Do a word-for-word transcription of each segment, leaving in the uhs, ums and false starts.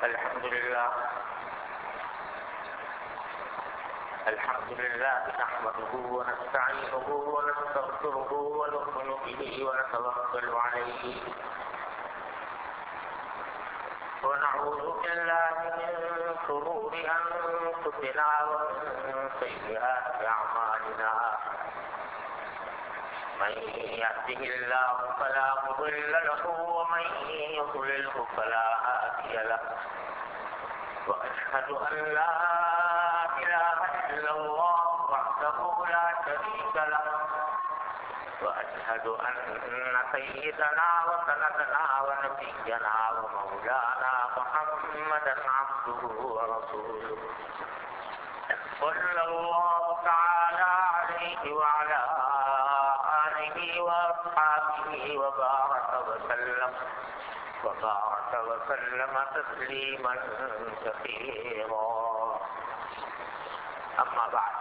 الحمد لله الحمد لله نحمده ونستعينه ونستغفره ونؤمن به ونتوكل عليه ونعوذ بالله من شرور أنفسنا ومن سيئات أعمالنا من يهده الله فلا مضل له ومن يضلله فلا هادي له وأشهد أن لا إله إلا الله وحده لا شريك له وأشهد أن سيدنا وسندنا ونبينا ومولانا محمدا عبده ورسوله صلى الله تعالى عليه وعلى آله وأصحابه وبارك وسلم وبارك وسلم تسليما كثيرا أما بعد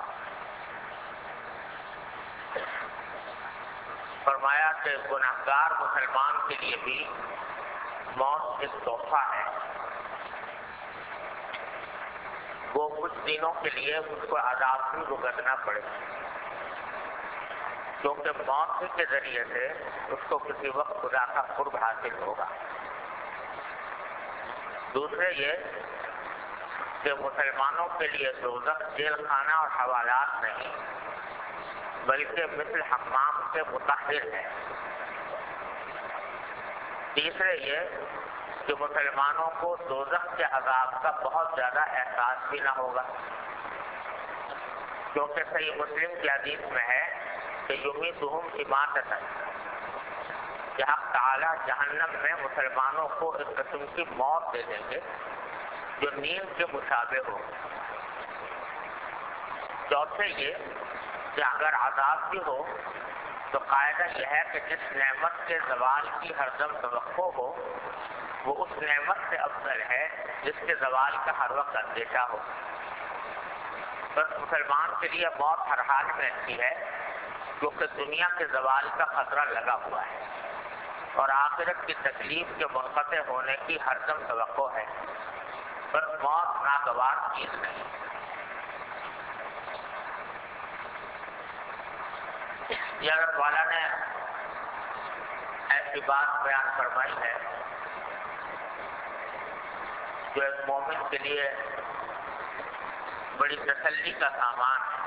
فرمایا کہ گناہگار مسلمان کے لیے بھی موت ایک تحفہ ہے، وہ کچھ دنوں کے لیے اس کو عذاب بھی بھگتنا پڑے، کیونکہ موت کے ذریعے سے اس کو کسی وقت خدا کا قرب حاصل ہوگا۔ دوسرے یہ کہ مسلمانوں کے لیے دوزخ جیل خانہ اور حوالات نہیں بلکہ مثل حمام سے مطہر ہے۔ تیسرے یہ کہ مسلمانوں کو دوزخ کے عذاب کا بہت زیادہ احساس بھی نہ ہوگا، کیونکہ صحیح مسلم کی حدیث میں ہے کہ یمیتہم اماتۃ، کہ حق تعالی جہنم میں مسلمانوں کو ایک قسم کی موت دے دیں گے جو نیند کے مشابہ ہو۔ چوتھے یہ کہ اگر عذاب بھی ہو تو قاعدہ یہ ہے کہ جس نعمت کے زوال کی ہر دم توقع ہو وہ اس نعمت سے افضل ہے جس کے زوال کا ہر وقت اندیشہ ہو۔ بس مسلمان کے لیے موت ہر حال میں اچھی ہے، کیونکہ دنیا کے زوال کا خطرہ لگا ہوا ہے اور آخرت کی تکلیف کے منقطع ہونے کی ہر دم توقع ہے۔ بس موت ناگوار چیز نہیں۔ یہ حضرت والا نے ایسی بات بیان فرمائی ہے جو ایک مومن کے لیے بڑی تسلی کا سامان ہے۔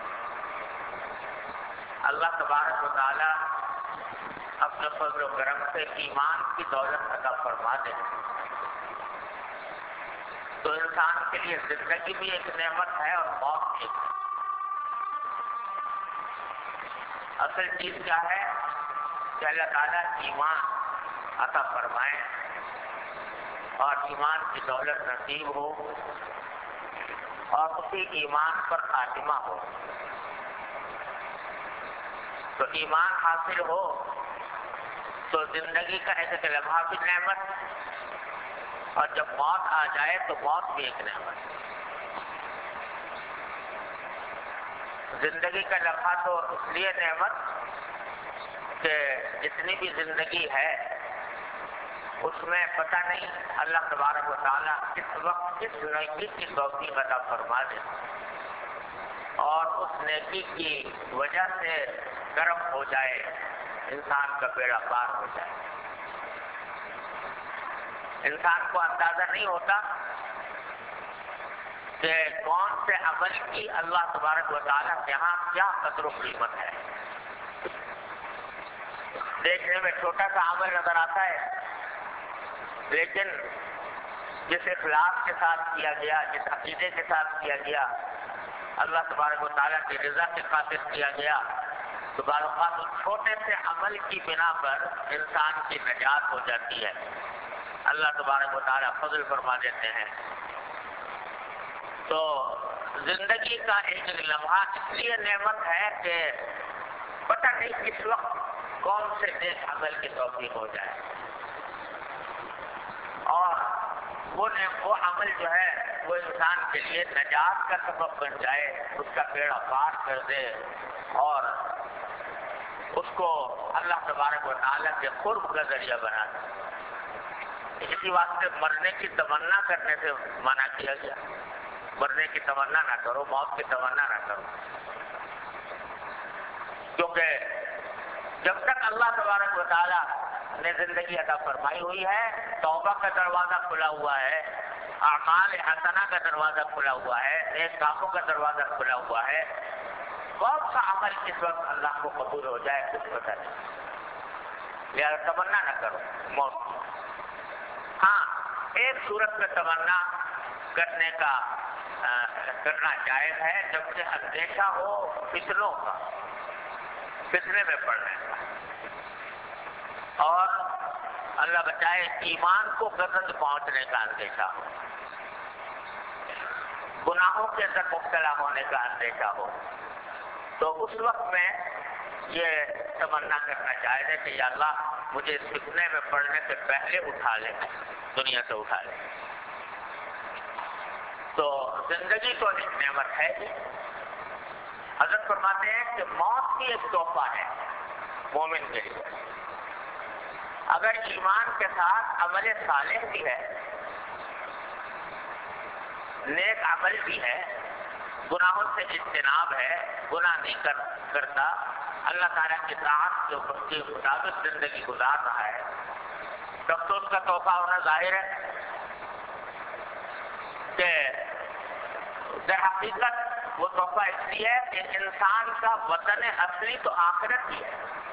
اللہ تبارک و تعالی اپنے فضل و کرم سے ایمان کی دولت عطا فرما دے تو انسان کے لیے زندگی بھی ایک نعمت ہے اور موت بھی ایک۔ اصل چیز کیا ہے کہ اللہ تعالیٰ ایمان عطا فرمائے اور ایمان کی دولت نصیب ہو اور اسی ایمان پر خاتمہ ہو۔ تو ایمان حاصل ہو تو زندگی کا ایک لمحہ بھی نعمت، اور جب موت آ جائے تو موت بھی ایک نعمت۔ زندگی کا لمحہ تو اس لیے نعمت کہ جتنی بھی زندگی ہے اس میں پتہ نہیں اللہ تبارک و تعالیٰ اس وقت اس نیکی کی توفیق عطا فرما دے اور اس نیکی کی وجہ سے گرم ہو جائے، انسان کا بیڑا پار ہو جائے۔ انسان کو اندازہ نہیں ہوتا کہ کون سے عمل کی اللہ تبارک و تعالیٰ کے یہاں کیا قدر و قیمت ہے۔ دیکھنے میں چھوٹا سا عمل نظر آتا ہے، لیکن جس اخلاص کے ساتھ کیا گیا، جس عقیدے کے ساتھ کیا گیا، اللہ تبارک و تعالیٰ کی رضا کے خاطر کیا گیا، تو بعض اوقات اس چھوٹے سے عمل کی بنا پر انسان کی نجات ہو جاتی ہے۔ اللہ تبارک و تعالیٰ فضل فرما دیتے ہیں۔ تو زندگی کا ایک لمحہ اس لیے نعمت ہے کہ پتہ نہیں کس وقت کون سے نیک عمل کی توفیق ہو جائے، اور وہ وہ عمل جو ہے وہ انسان کے لیے نجات کا سبب بن جائے، اس کا بیڑا پار کر دے اور اس کو اللہ تبارک و تعالیٰ کے قرب کا ذریعہ بنا دے۔ اس اسی واسطے مرنے کی تمنا کرنے سے منع کیا گیا. مرنے کی تمنا نہ کرو، موت کی تمنا نہ کرو، کیونکہ جب تک اللہ تبارک و تعالیٰ نے زندگی عطا فرمائی ہوئی ہے، توبہ کا دروازہ کھلا ہوا ہے، اعمال حسنہ کا دروازہ کھلا ہوا ہے، نیک کاموں کا دروازہ کھلا ہوا ہے. کون سا عمل اس وقت اللہ کو قبول ہو جائے کچھ پتہ نہیں، لہٰذا تمنا نہ کرو موت. ہاں، ایک صورت میں تمنا کرنے کا آ, کرنا جائز ہے، جبکہ اندیشہ ہو فتنوں کا، فتنے میں پڑنے کا، اور اللہ بچائے ایمان کو غرض پہنچنے کا اندیشہ ہو، گناہوں کے اندر مبتلا ہونے کا اندیشہ ہو، تو اس وقت میں یہ تمنا کرنا جائز ہے کہ یا اللہ مجھے اس فتنے میں پڑنے سے پہلے اٹھا لے، دنیا سے اٹھا لے. تو زندگی تو ایک نعمت ہے ہی. حضرت فرماتے ہیں کہ موت بھی ایک تحفہ ہے مومن کے لیے. اگر ایمان کے ساتھ عمل صالح بھی ہے، نیک عمل بھی ہے، گناہوں سے اجتناب ہے، گناہ نہیں کر کرتا، اللہ تعالیٰ کی طاعت کے مطابق زندگی گزار رہا ہے، تب تو اس کا تحفہ ہونا ظاہر ہے کہ در حقیقت وہ تحفہ اس لیے ہے کہ انسان کا وطن اصلی تو آخرت ہی ہے.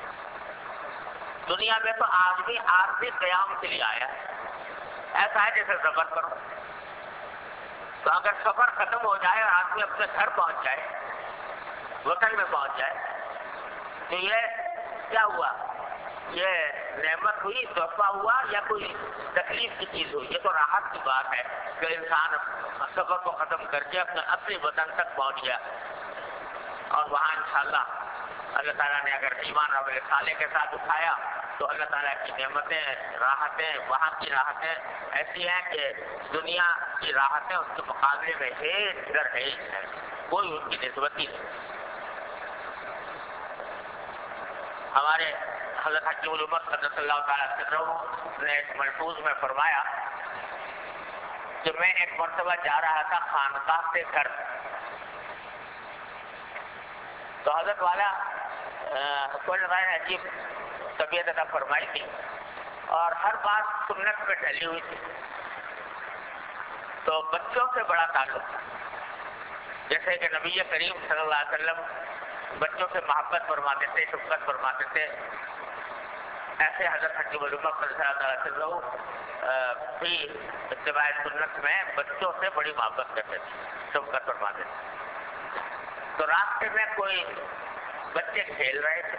دنیا میں تو آدمی عارضی قیام کے لیے آیا ہے. ایسا ہے جیسے سفر کرو، تو اگر سفر ختم ہو جائے اور آدمی اپنے گھر پہنچ جائے، وطن میں پہنچ جائے، تو یہ کیا ہوا؟ یہ نعمت ہوئی، تحفہ ہوا، یا کوئی تکلیف کی چیز ہوئی؟ یہ تو راحت کی بات ہے کہ انسان سفر کو ختم کر کے اپنے اپنے وطن تک پہنچ گیا، اور وہاں انشاءاللہ اللہ تعالیٰ نے اگر ایمان اور صالح کے ساتھ اٹھایا تو اللہ تعالیٰ کی نعمتیں، راحتیں، وہاں کی راحتیں ایسی ہیں کہ دنیا کی راحتیں اس کے مقابلے میں ایک در ہے، کوئی ان کی نسبت ہی نہیں. ہمارے حضرت حکیم الامت قدس اللہ تعالیٰ سرہ نے ایک ملفوظ میں فرمایا کہ میں ایک مرتبہ جا رہا تھا خانقاہ سے گھر، تو حضرت والا کوئی غیر عجیب طبیعت عطا فرمائی تھی اور ہر بات سنت پہ ڈلی ہوئی تھی. تو بچوں سے بڑا تعلق تھا، جیسے کہ نبی کریم صلی اللہ علیہ وسلم بچوں سے محبت فرماتے تھے، شفقت فرماتے تھے، ایسے حضرت حکیم الامت صلی اللہ علیہ وسلم بھی اتباع سنت میں بچوں سے بڑی محبت کرتے تھے، شفقت فرماتے تھے. تو راستے میں کوئی بچے کھیل رہے تھے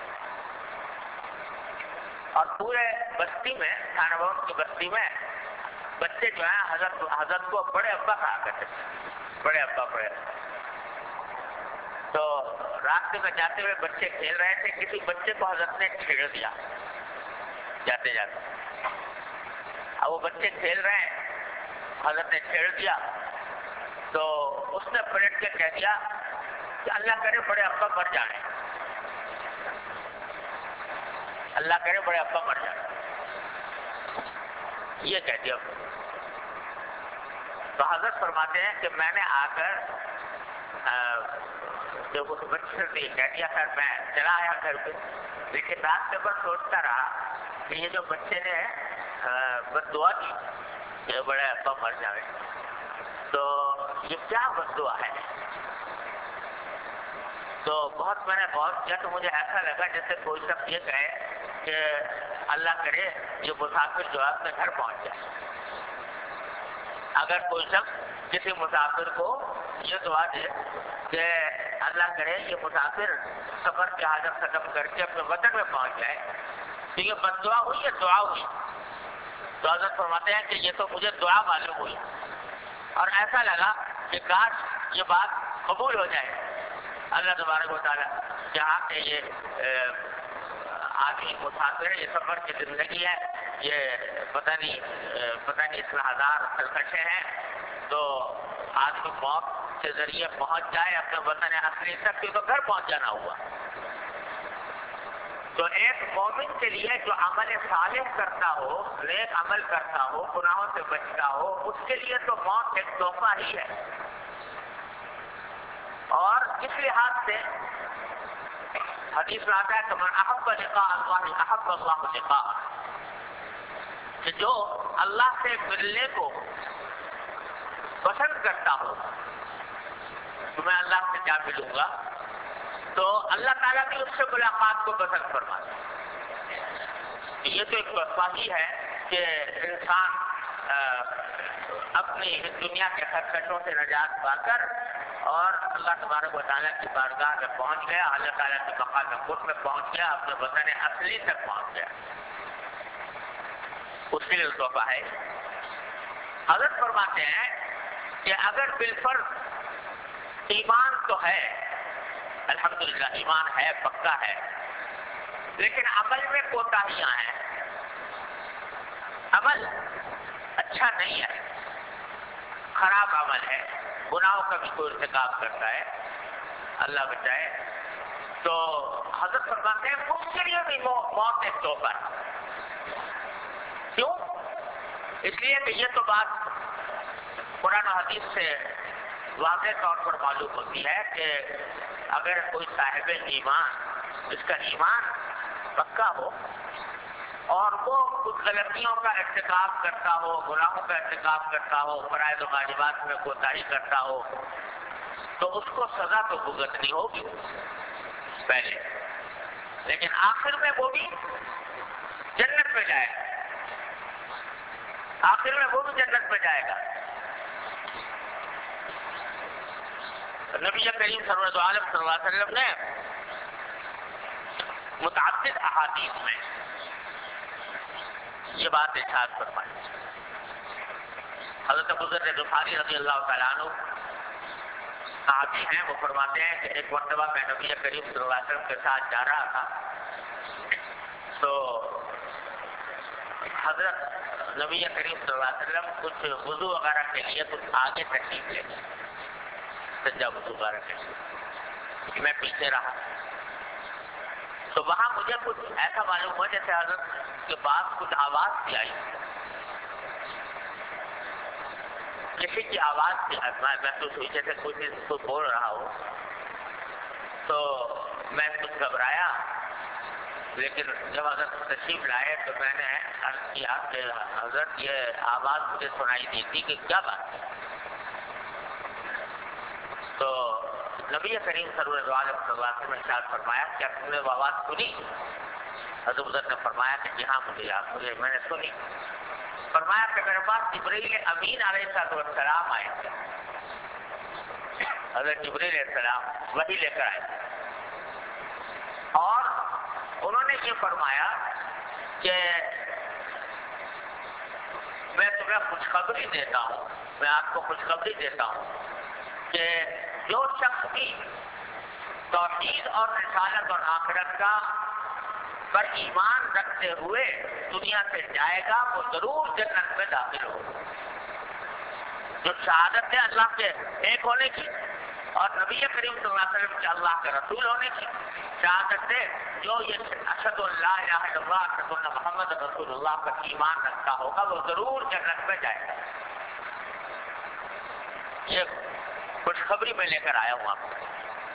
اور پورے بستی میں، خانہ بہت کی بستی میں بچے جو ہیں حضرت حضرت کو بڑے ابا کہا کرتے تھے، بڑے ابا بڑے ابا. تو راستے میں جاتے ہوئے بچے کھیل رہے تھے، کسی بچے کو حضرت نے چھیڑ دیا جاتے جاتے. اب وہ بچے کھیل رہے ہیں، حضرت نے چھیڑ دیا تو اس نے پلٹ کے کہہ دیا کہ اللہ کرے بڑے ابا مر جائیں، اللہ کرے بڑے ابا مر جائیں، یہ کہہ دیا. تو حضرت فرماتے ہیں کہ میں نے آ کر جب اس بچے سے کہہ دیا سر میں چلا آیا گھر پہ، لیکن راستے پر سوچتا رہا کہ یہ جو بچے نے بد دعا کی کہ بڑے ابا مر جائے، تو یہ کیا بد دعا ہے؟ تو بہت میں نے بہت کیا تو مجھے ایسا لگا جیسے کوئی شخص یہ کہے کہ اللہ کرے یہ مسافر جو ہے اپنے گھر پہنچ جائے. اگر کوئی شخص کسی مسافر کو یہ دعا دے کہ اللہ کرے یہ مسافر سفر کی حاجت ختم کر کے اپنے وطن میں پہنچ جائے، تو یہ بد دعا ہوئی یا دعا ہوئی؟ تو حضرت فرماتے ہیں کہ یہ تو مجھے دعا معلوم ہوئی، اور ایسا لگا کہ کاش یہ بات قبول ہو جائے. اللہ تبارک و تعالیٰ جہاں کہ یہ آدمی مسافر ہے، یہ سفر کی زندگی ہے، یہ پتہ نہیں پتہ نہیں اتنا ہزار خلکشیں ہیں، تو آدمی موت کے ذریعے پہنچ جائے اپنے وطن اصلی تک، تو گھر پہنچ جانا ہوا. تو ایک مومن کے لیے جو عمل صالح کرتا ہو، نیک عمل کرتا ہو، گناہوں سے بچتا ہو، اس کے لیے تو موت ایک تحفہ ہی ہے. اور اس لحاظ سے حدیث میں آتا ہے کہ من احب لقاء اللہ احب اللہ لقاءہ، کہ جو اللہ سے ملنے کو پسند کرتا ہو تو میں اللہ سے کیا ملوں گا، تو اللہ تعالیٰ بھی اس سے ملاقات کو پسند فرماتا ہے. یہ تو ایک تحفہ ہی ہے کہ انسان اپنی دنیا کے خرچوں سے نجات پا کر اور اللہ تبارک و تعالیٰ کی بارگاہ میں پہنچ گیا، اللہ تعالیٰ کے مقام خود میں پہنچ گیا، اپنے وطن اصلی تک پہنچ گیا. اس کے لیے تحفہ ہے. حضرت فرماتے ہیں کہ اگر بالفرض ایمان تو ہے، الحمدللہ ایمان ہے، پکا ہے، لیکن عمل میں کوتاہیاں ہیں، عمل اچھا نہیں ہے، خراب عمل ہے، گناہوں کا بھی کوئی ارتکاب کرتا ہے، اللہ بچائے، تو حضرت فرماتے ہیں اس کے لیے بھی موت ایک تحفہ ہے. کیوں؟ اس لیے کہ یہ تو بات قرآن و حدیث سے واضح طور پر معلوم ہوتی ہے کہ اگر کوئی صاحب ایمان، اس کا ایمان پکا ہو اور وہ کچھ غلطیوں کا ارتکاب کرتا ہو، گناہوں کا ارتکاب کرتا ہو، فرائض و واجبات میں کوتاہی کرتا ہو، تو اس کو سزا تو بھگتنی ہوگی پہلے، لیکن آخر میں وہ بھی جنت میں جائے گا، آخر میں وہ بھی جنت میں جائے گا. نبی کریم صلی اللہ علیہ وسلم نے متعدد احادیث میں یہ بات ارشاد فرمائی. حضرت ابو ذر غفاری رضی اللہ تعالیٰ عنہ صحابی ہیں، وہ فرماتے ہیں کہ ایک مرتبہ میں نبی کریم صلی اللہ علیہ وسلم کے ساتھ جا رہا تھا، تو حضرت نبی کریم صلی اللہ علیہ وسلم کچھ وضو وغیرہ کے لیے کچھ آگے تشریف لے گئے، سجدہ وضو وغیرہ کے لیے، میں پیچھے رہا. تو وہاں مجھے کچھ ایسا معلوم ہوا جیسے حضرت کے پاس کچھ آواز بھی آئی، کسی کی آواز بھی محسوس ہوئی جیسے کوئی کوئی بول رہا ہو. تو میں کچھ گھبرایا، لیکن جب حضرت تشریف لائے تو میں نے عرض کیا کہ حضرت یہ آواز مجھے سنائی دی تھی کہ کیا بات ہے. تو نبی کریم صلی اللہ علیہ وسلم نے ارشاد فرمایا کیا تم نے وہ آواز سنی؟ حضرت حضرت نے فرمایا کہ جی ہاں مجھے یاد، مجھے میں نے سنی. فرمایا کہ میرے پاس جبرائیل امین علیہ السلام آئے تھے، حضرت جبرائیل علیہ السلام وحی لے کر آئے تھے، اور انہوں نے یہ فرمایا کہ میں تمہیں خوشخبری دیتا ہوں، میں آپ کو خوشخبری دیتا ہوں کہ جو شخص بھی توحید اور رسالت اور آخرت کا پر ایمان رکھتے ہوئے دنیا سے جائے گا وہ ضرور جنت میں داخل ہوگا. جو شہادت ہے اللہ کے ایک ہونے کی اور نبی کریم صلی اللہ علیہ وسلم کے اللہ کے رسول ہونے کی شہادت ہے، جو یہ اشہد اللہ الہ الا اللہ اشہد ان محمد رسول اللہ پر ایمان رکھتا ہوگا وہ ضرور جنت میں جائے گا. یہ خوشخبری میں لے کر آیا ہوں آپ کو.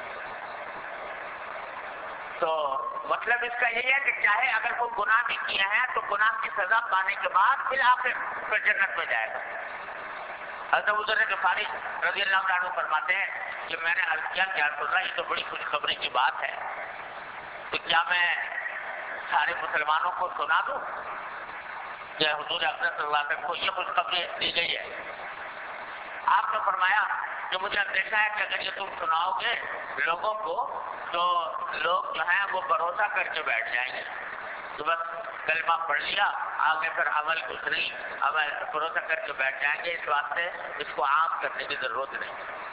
تو مطلب اس کا یہ ہے کہ چاہے اگر وہ گناہ بھی کیا ہے تو گناہ کی سزا پانے کے بعد پھر آخر پھر جنت میں جائے گا. حضرت ابو ذر غفاری رضی اللہ عنہ فرماتے ہیں کہ میں نے عرض کیا کہ رسول اللہ یہ تو بڑی خوشخبری کی بات ہے، تو کیا میں سارے مسلمانوں کو سنا دوں کہ حضور اکرم صلی اللہ علیہ وسلم کو یہ خوشخبری دی گئی ہے؟ آپ نے فرمایا کہ مجھے اندیشہ ہے کہ اگر یہ تم سناؤ گے لوگوں کو تو لوگ جو ہیں وہ بھروسہ کر کے بیٹھ جائیں گے، تو بس کلمہ پڑھ لیا آگے پھر عمل کچھ نہیں، عمل بھروسہ کر کے بیٹھ جائیں گے، اس واسطے اس کو عام کرنے کی ضرورت نہیں.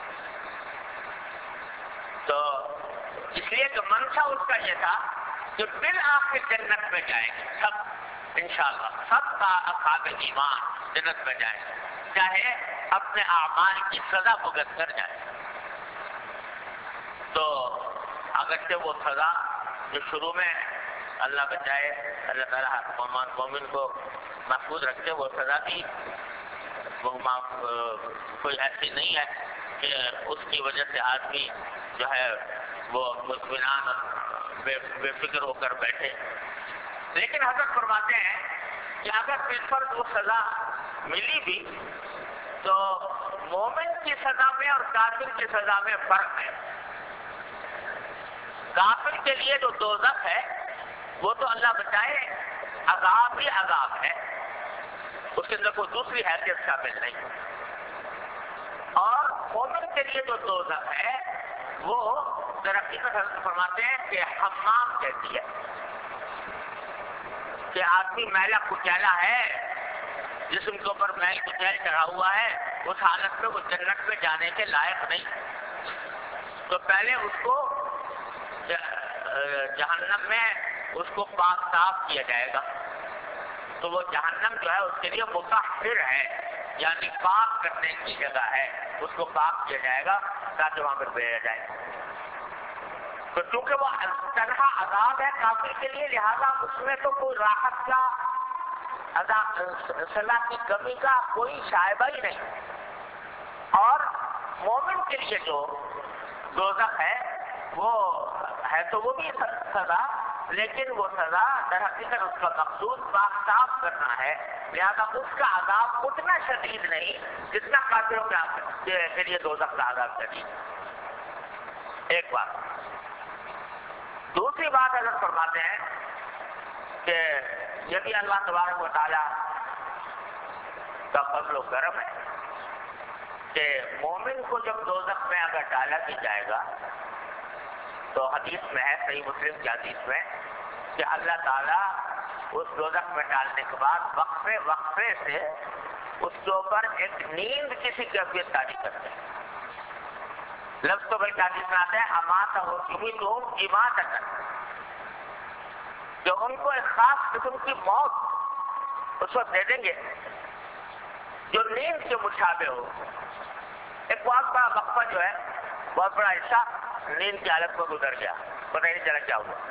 تو اس لیے کہ منشا اس کا یہ تھا کہ بالآخر جنت میں جائیں گے سب انشاءاللہ، سب کا اصحاب ایمان جنت میں جائیں گے، چاہے اپنے اعمال کی سزا بھگت کر جائیں. تو اگرچہ وہ سزا جو شروع میں اللہ بچائے، اللہ تعالیٰ مومن کو محفوظ رکھتے، وہ سزا بھی وہ کوئی ایسی نہیں ہے کہ اس کی وجہ سے آدمی جو ہے وہ مطمئنان بے, بے فکر ہو کر بیٹھے. لیکن حضرت فرماتے ہیں کہ اگر بالفرض وہ سزا ملی بھی تو مومن کی سزا میں اور کافر کی سزا میں فرق ہے. کافر کے لیے جو دوزخ ہے وہ تو اللہ بچائے عذاب ہی عذاب ہے، اس کے اندر کوئی دوسری حیثیت شامل نہیں. اور مومن کے لیے جو دوزخ ہے وہ ترقی میں حضرت فرماتے ہیں کہ حمام کہتی ہے کہ آدمی میلا کچیلا ہے، جسم کے اوپر میل کچیل چڑھا ہوا ہے، اس حالت میں وہ جنت میں جانے کے لائق نہیں. تو پہلے اس کو جہنم میں اس کو پاک صاف کیا جائے گا. تو وہ جہنم جو ہے اس کے لیے مطہر ہے، یعنی پاک کرنے کی جگہ ہے، اس کو پاک کیا جائے گا تاکہ وہاں پر بھیجا جائے. تو چونکہ وہ تنہا عذاب ہے کافر کے لیے، لہذا اس میں تو کوئی راحت کا صلاح کی کمی کا کوئی شائبہ ہی نہیں. اور مومن کے لیے جو دوزخ ہے وہ ہے تو وہ بھی سزا، لیکن وہ سزا در حقیقت اس کا مقصود پاک صاف کرنا ہے، لہذا اس کا عذاب اتنا شدید نہیں جتنا کافروں کے لیے دوزخ کا عذاب شدید. ایک بات. دوسری بات حضرت فرماتے ہیں کہ یہ بھی اللہ تبارک و تعالیٰ کا فضل و کرم ہے کہ مومن کو جب دوزخ میں اگر ڈالا بھی جائے گا تو حدیث میں ہے، صحیح مسلم کی حدیث میں، کہ اللہ تعالیٰ اس دوزخ میں ڈالنے کے بعد وقفے وقفے سے اس کے اوپر ایک نیند کسی کیفیت تاری کرتے ہیں. لفظ تو بھائی حدیث میں آتا ہے امات ہو چکی تو امات اکر، جو ان کو ایک خاص قسم کی موت اس وقت دے دیں گے جو نیند کے مشابہ ہو. ایک بہت بڑا وقفہ جو ہے، بہت بڑا حصہ نیند کی حالت میں گزر گیا، پتہ نہیں چلا کیا ہوا.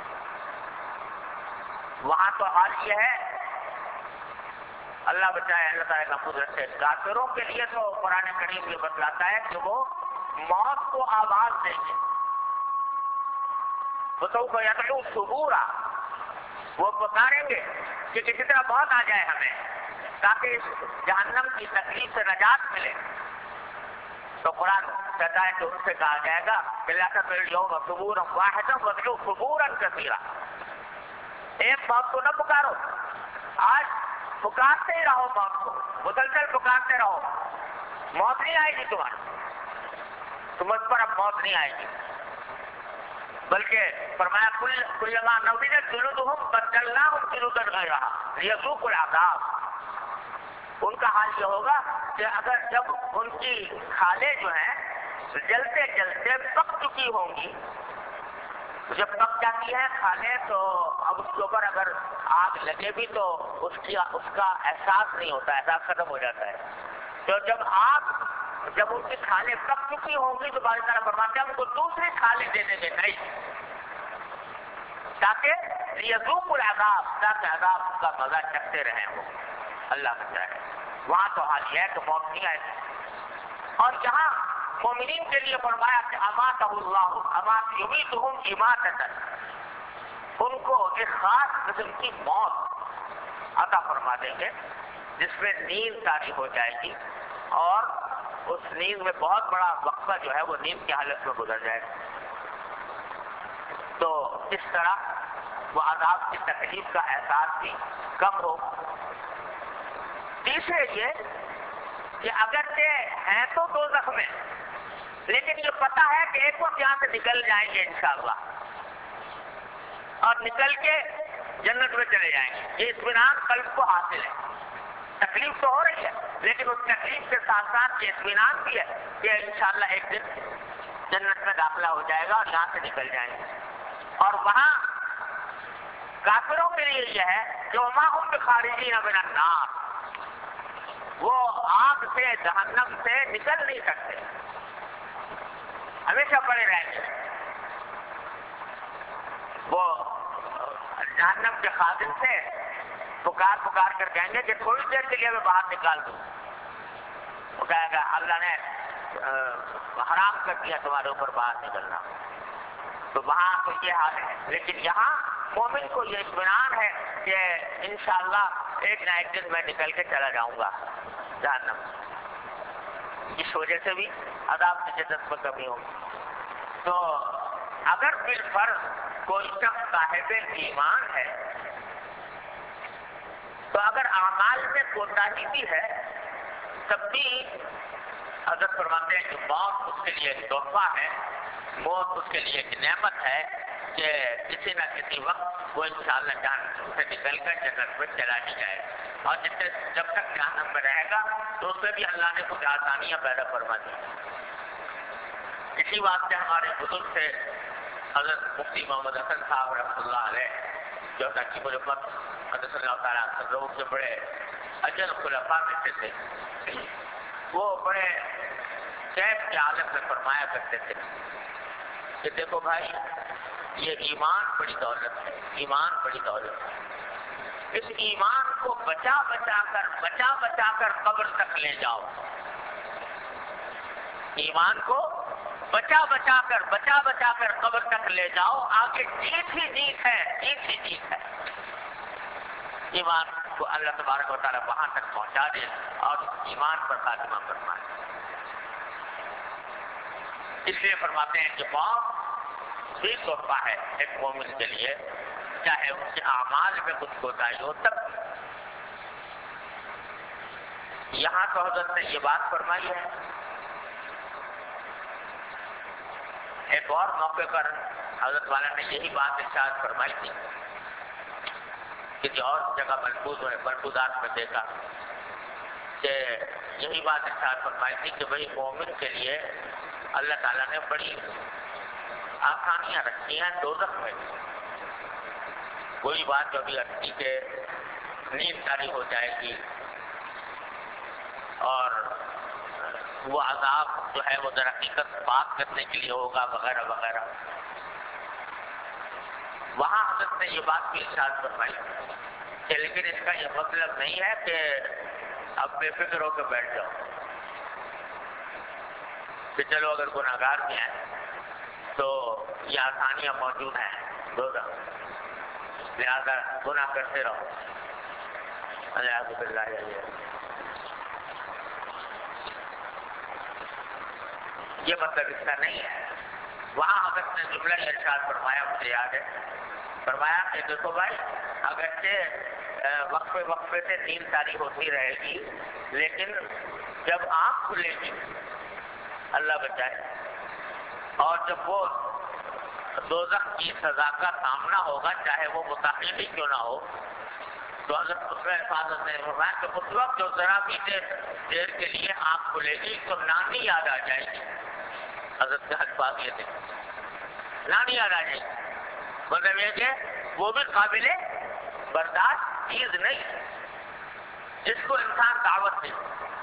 وہاں تو حال یہ ہے، اللہ بچائے، اللہ تعالیٰ کا قدرت ہے. کافروں کے لیے تو قرآن کریم یہ بتلاتا ہے کہ وہ موت کو آواز دیں گے. بتاؤ یدعو ثبورا، وہ پکاریں گے کہ کسی طرح موت آ جائے ہمیں تاکہ اس جہنم کی تکلیف سے نجات ملے. تو قرآن کہتا ہے کہ ان سے کہا جائے گا کہ لا تدعوا اليوم ثبورا واحدا وادعوا ثبورا كثيرا، ایک موت کو نہ پکارو، آج پکارتے ہی رہو، موت کو مسلسل پکارتے رہو. موت نہیں آئے گی تمہاری، تمہارے پر اب موت نہیں آئے گی، بلکہ فرمایا کلما نضجت جلودهم بدلناهم جلودا غیرها لیذوقوا العذاب. ان کا حال یہ ہوگا کہ اگر جب ان کی کھالیں جو ہیں جلتے جلتے پک چکی ہوں گی، جب پک جاتی ہے کھالیں تو اب اس کے اوپر اگر آگ لگے بھی تو اس کی اس کا احساس نہیں ہوتا، احساس ختم ہو جاتا ہے. تو جب آگ جب ان کی کھالیں پک چکی ہوں گی تو باری طرح فرماتے ہیں ان کو دوسری کھالیں دے دیں گے نہیں، تاکہ لیذوقوا العذاب، تاکہ عذاب کا مزہ چکھتے رہیں وہ. اللہ بچائے. وہاں تو حال یہ ہے کہ موت نہیں آئے گی. اور جہاں مومنین کے لیے فرمایا کہ اماتہ اللہ امات یمیتہم اماتۃ، ان کو ایک خاص قسم کی موت عطا فرما دیں گے جس میں نیند طاری ہو جائے گی، اور اس نیند میں بہت بڑا وقفہ جو ہے وہ نیند کی حالت میں گزر جائے گا. تو اس طرح وہ عذاب کی تکلیف کا احساس بھی کم ہو. تیسرے یہ کہ اگرچہ ہیں تو دوزخ میں، لیکن یہ پتہ ہے کہ ایک وقت یہاں سے نکل جائیں گے انشاءاللہ، اور نکل کے جنت میں چلے جائیں گے. یہ اطمینان قلب کو حاصل ہے. تکلیف تو ہو رہی ہے لیکن اس تکلیف کے ساتھ ساتھ یہ اطمینان بھی ہے کہ انشاءاللہ ایک دن جنت میں داخلہ ہو جائے گا اور یہاں سے نکل جائیں گے. اور وہاں کافروں کے لیے یہ ہے کہ وما هم بخارجین من النار، وہ آگ سے جہنم سے نکل نہیں سکتے، ہمیشہ پڑے رہیں گے. وہ جہنم کے خادم سے پکار پکار کر کہیں گے کہ تھوڑی دیر کے لیے میں باہر نکال دوں. وہ کہے گا اللہ نے حرام کر دیا تمہارے اوپر باہر نکلنا. تو وہاں تو یہ حال ہے. لیکن یہاں مومن کو یہ اطمینان ہے کہ انشاءاللہ ایک نہ ایک دن میں نکل کے چلا جاؤں گا جہنم. اس وجہ سے بھی عذاب کی شدت میں کمی ہوگی. تو اگر بالفرض کوئی شخص صاحب ایمان ہے تو اگر اعمال میں کوتاہی بھی ہے تب بھی حضرت فرماتے ہیں کہ موت اس کے لیے ایک تحفہ ہے, موت اس کے لیے ایک نعمت ہے کہ کسی نہ کسی وقت وہ انشاءاللہ جہنم سے نکل کر جنت میں چلا ہی جائے. اور جس سے جب تک جہنم میں رہے گا تو اس میں بھی اللہ نے کچھ آسانیاں پیدا فرما دی. اسی واسطے ہمارے بزرگ سے حضرت مفتی محمد حسن صاحب رحمۃ اللہ علیہ جو تقریب الامت حضرت اللہ تعالیٰ لوگوں کے بڑے اجل خلفاء میں سے تھے, وہ بڑے کیف کے عالم میں فرمایا کرتے تھے کہ دیکھو بھائی یہ ایمان بڑی دولت ہے, ایمان بڑی دولت ہے. اس ایمان کو بچا بچا کر بچا بچا کر قبر تک لے جاؤ. ایمان کو بچا بچا کر بچا بچا کر قبر تک لے جاؤ. آگے جیت ہی جیت ہے, جیت ہی جیت ہے. ایمان کو اللہ تبارک و تعالیٰ وہاں تک پہنچا دے اور ایمان پر خاتمہ فرمائے. اس لیے فرماتے ہیں کہ موت بھی تحفہ ہے ایک مومن کے لیے, چاہے اس کے اعمال میں کچھ کوتاہی ہو تب. یہاں تو حضرت نے یہ بات فرمائی ہے. ایک اور موقع پر حضرت والا نے یہی بات ارشاد فرمائی تھی. کسی اور جگہ ملفوظ میں ملفوظات میں دیکھا کہ یہی بات ارشاد فرمائی تھی کہ بھائی مومن کے لیے اللہ تعالیٰ نے بڑی آسانیاں رکھی ہیں دوزخ میں. کوئی بات جو ابھی اٹھی کہ نیند طاری ہو جائے گی اور وہ عذاب جو ہے وہ در حقیقت بات کرنے کے لیے ہوگا وغیرہ وغیرہ. وہاں حضرت نے یہ بات بھی ارشاد فرمائی کہ لیکن اس کا یہ مطلب نہیں ہے کہ اب بے فکر ہو کے بیٹھ جاؤ کہ چلو اگر گناہگار بھی ہیں تو یہ آسانیاں موجود ہیں دوزخ, لہذا گناہ کرتے رہو. الیاذ باللہ. یہ مطلب اس کا نہیں ہے. وہاں حضرت نے جملہ ارشاد فرمایا, مجھے یاد ہے, فرمایا کہ دیکھو بھائی اگرچہ وقفے وقفے سے نیند طاری ہوتی رہے گی لیکن جب آنکھ کھلے گی اللہ بچائے اور جب وہ دوزخ کی سزا کا سامنا ہوگا چاہے وہ متعلق ہی کیوں نہ ہو تو حضرت اس میں حفاظت نے فرمایا کہ اس وقت جو ذرا بھی دیر کے لیے آنکھ کھلے گی تو نانی یاد آ جائے گی. حضرت کے الفاظ یہ تھے, نانی یاد آ جائے گی. مطلب یہ کہ وہ بھی قابل برداشت چیز نہیں جس کو انسان دعوت دے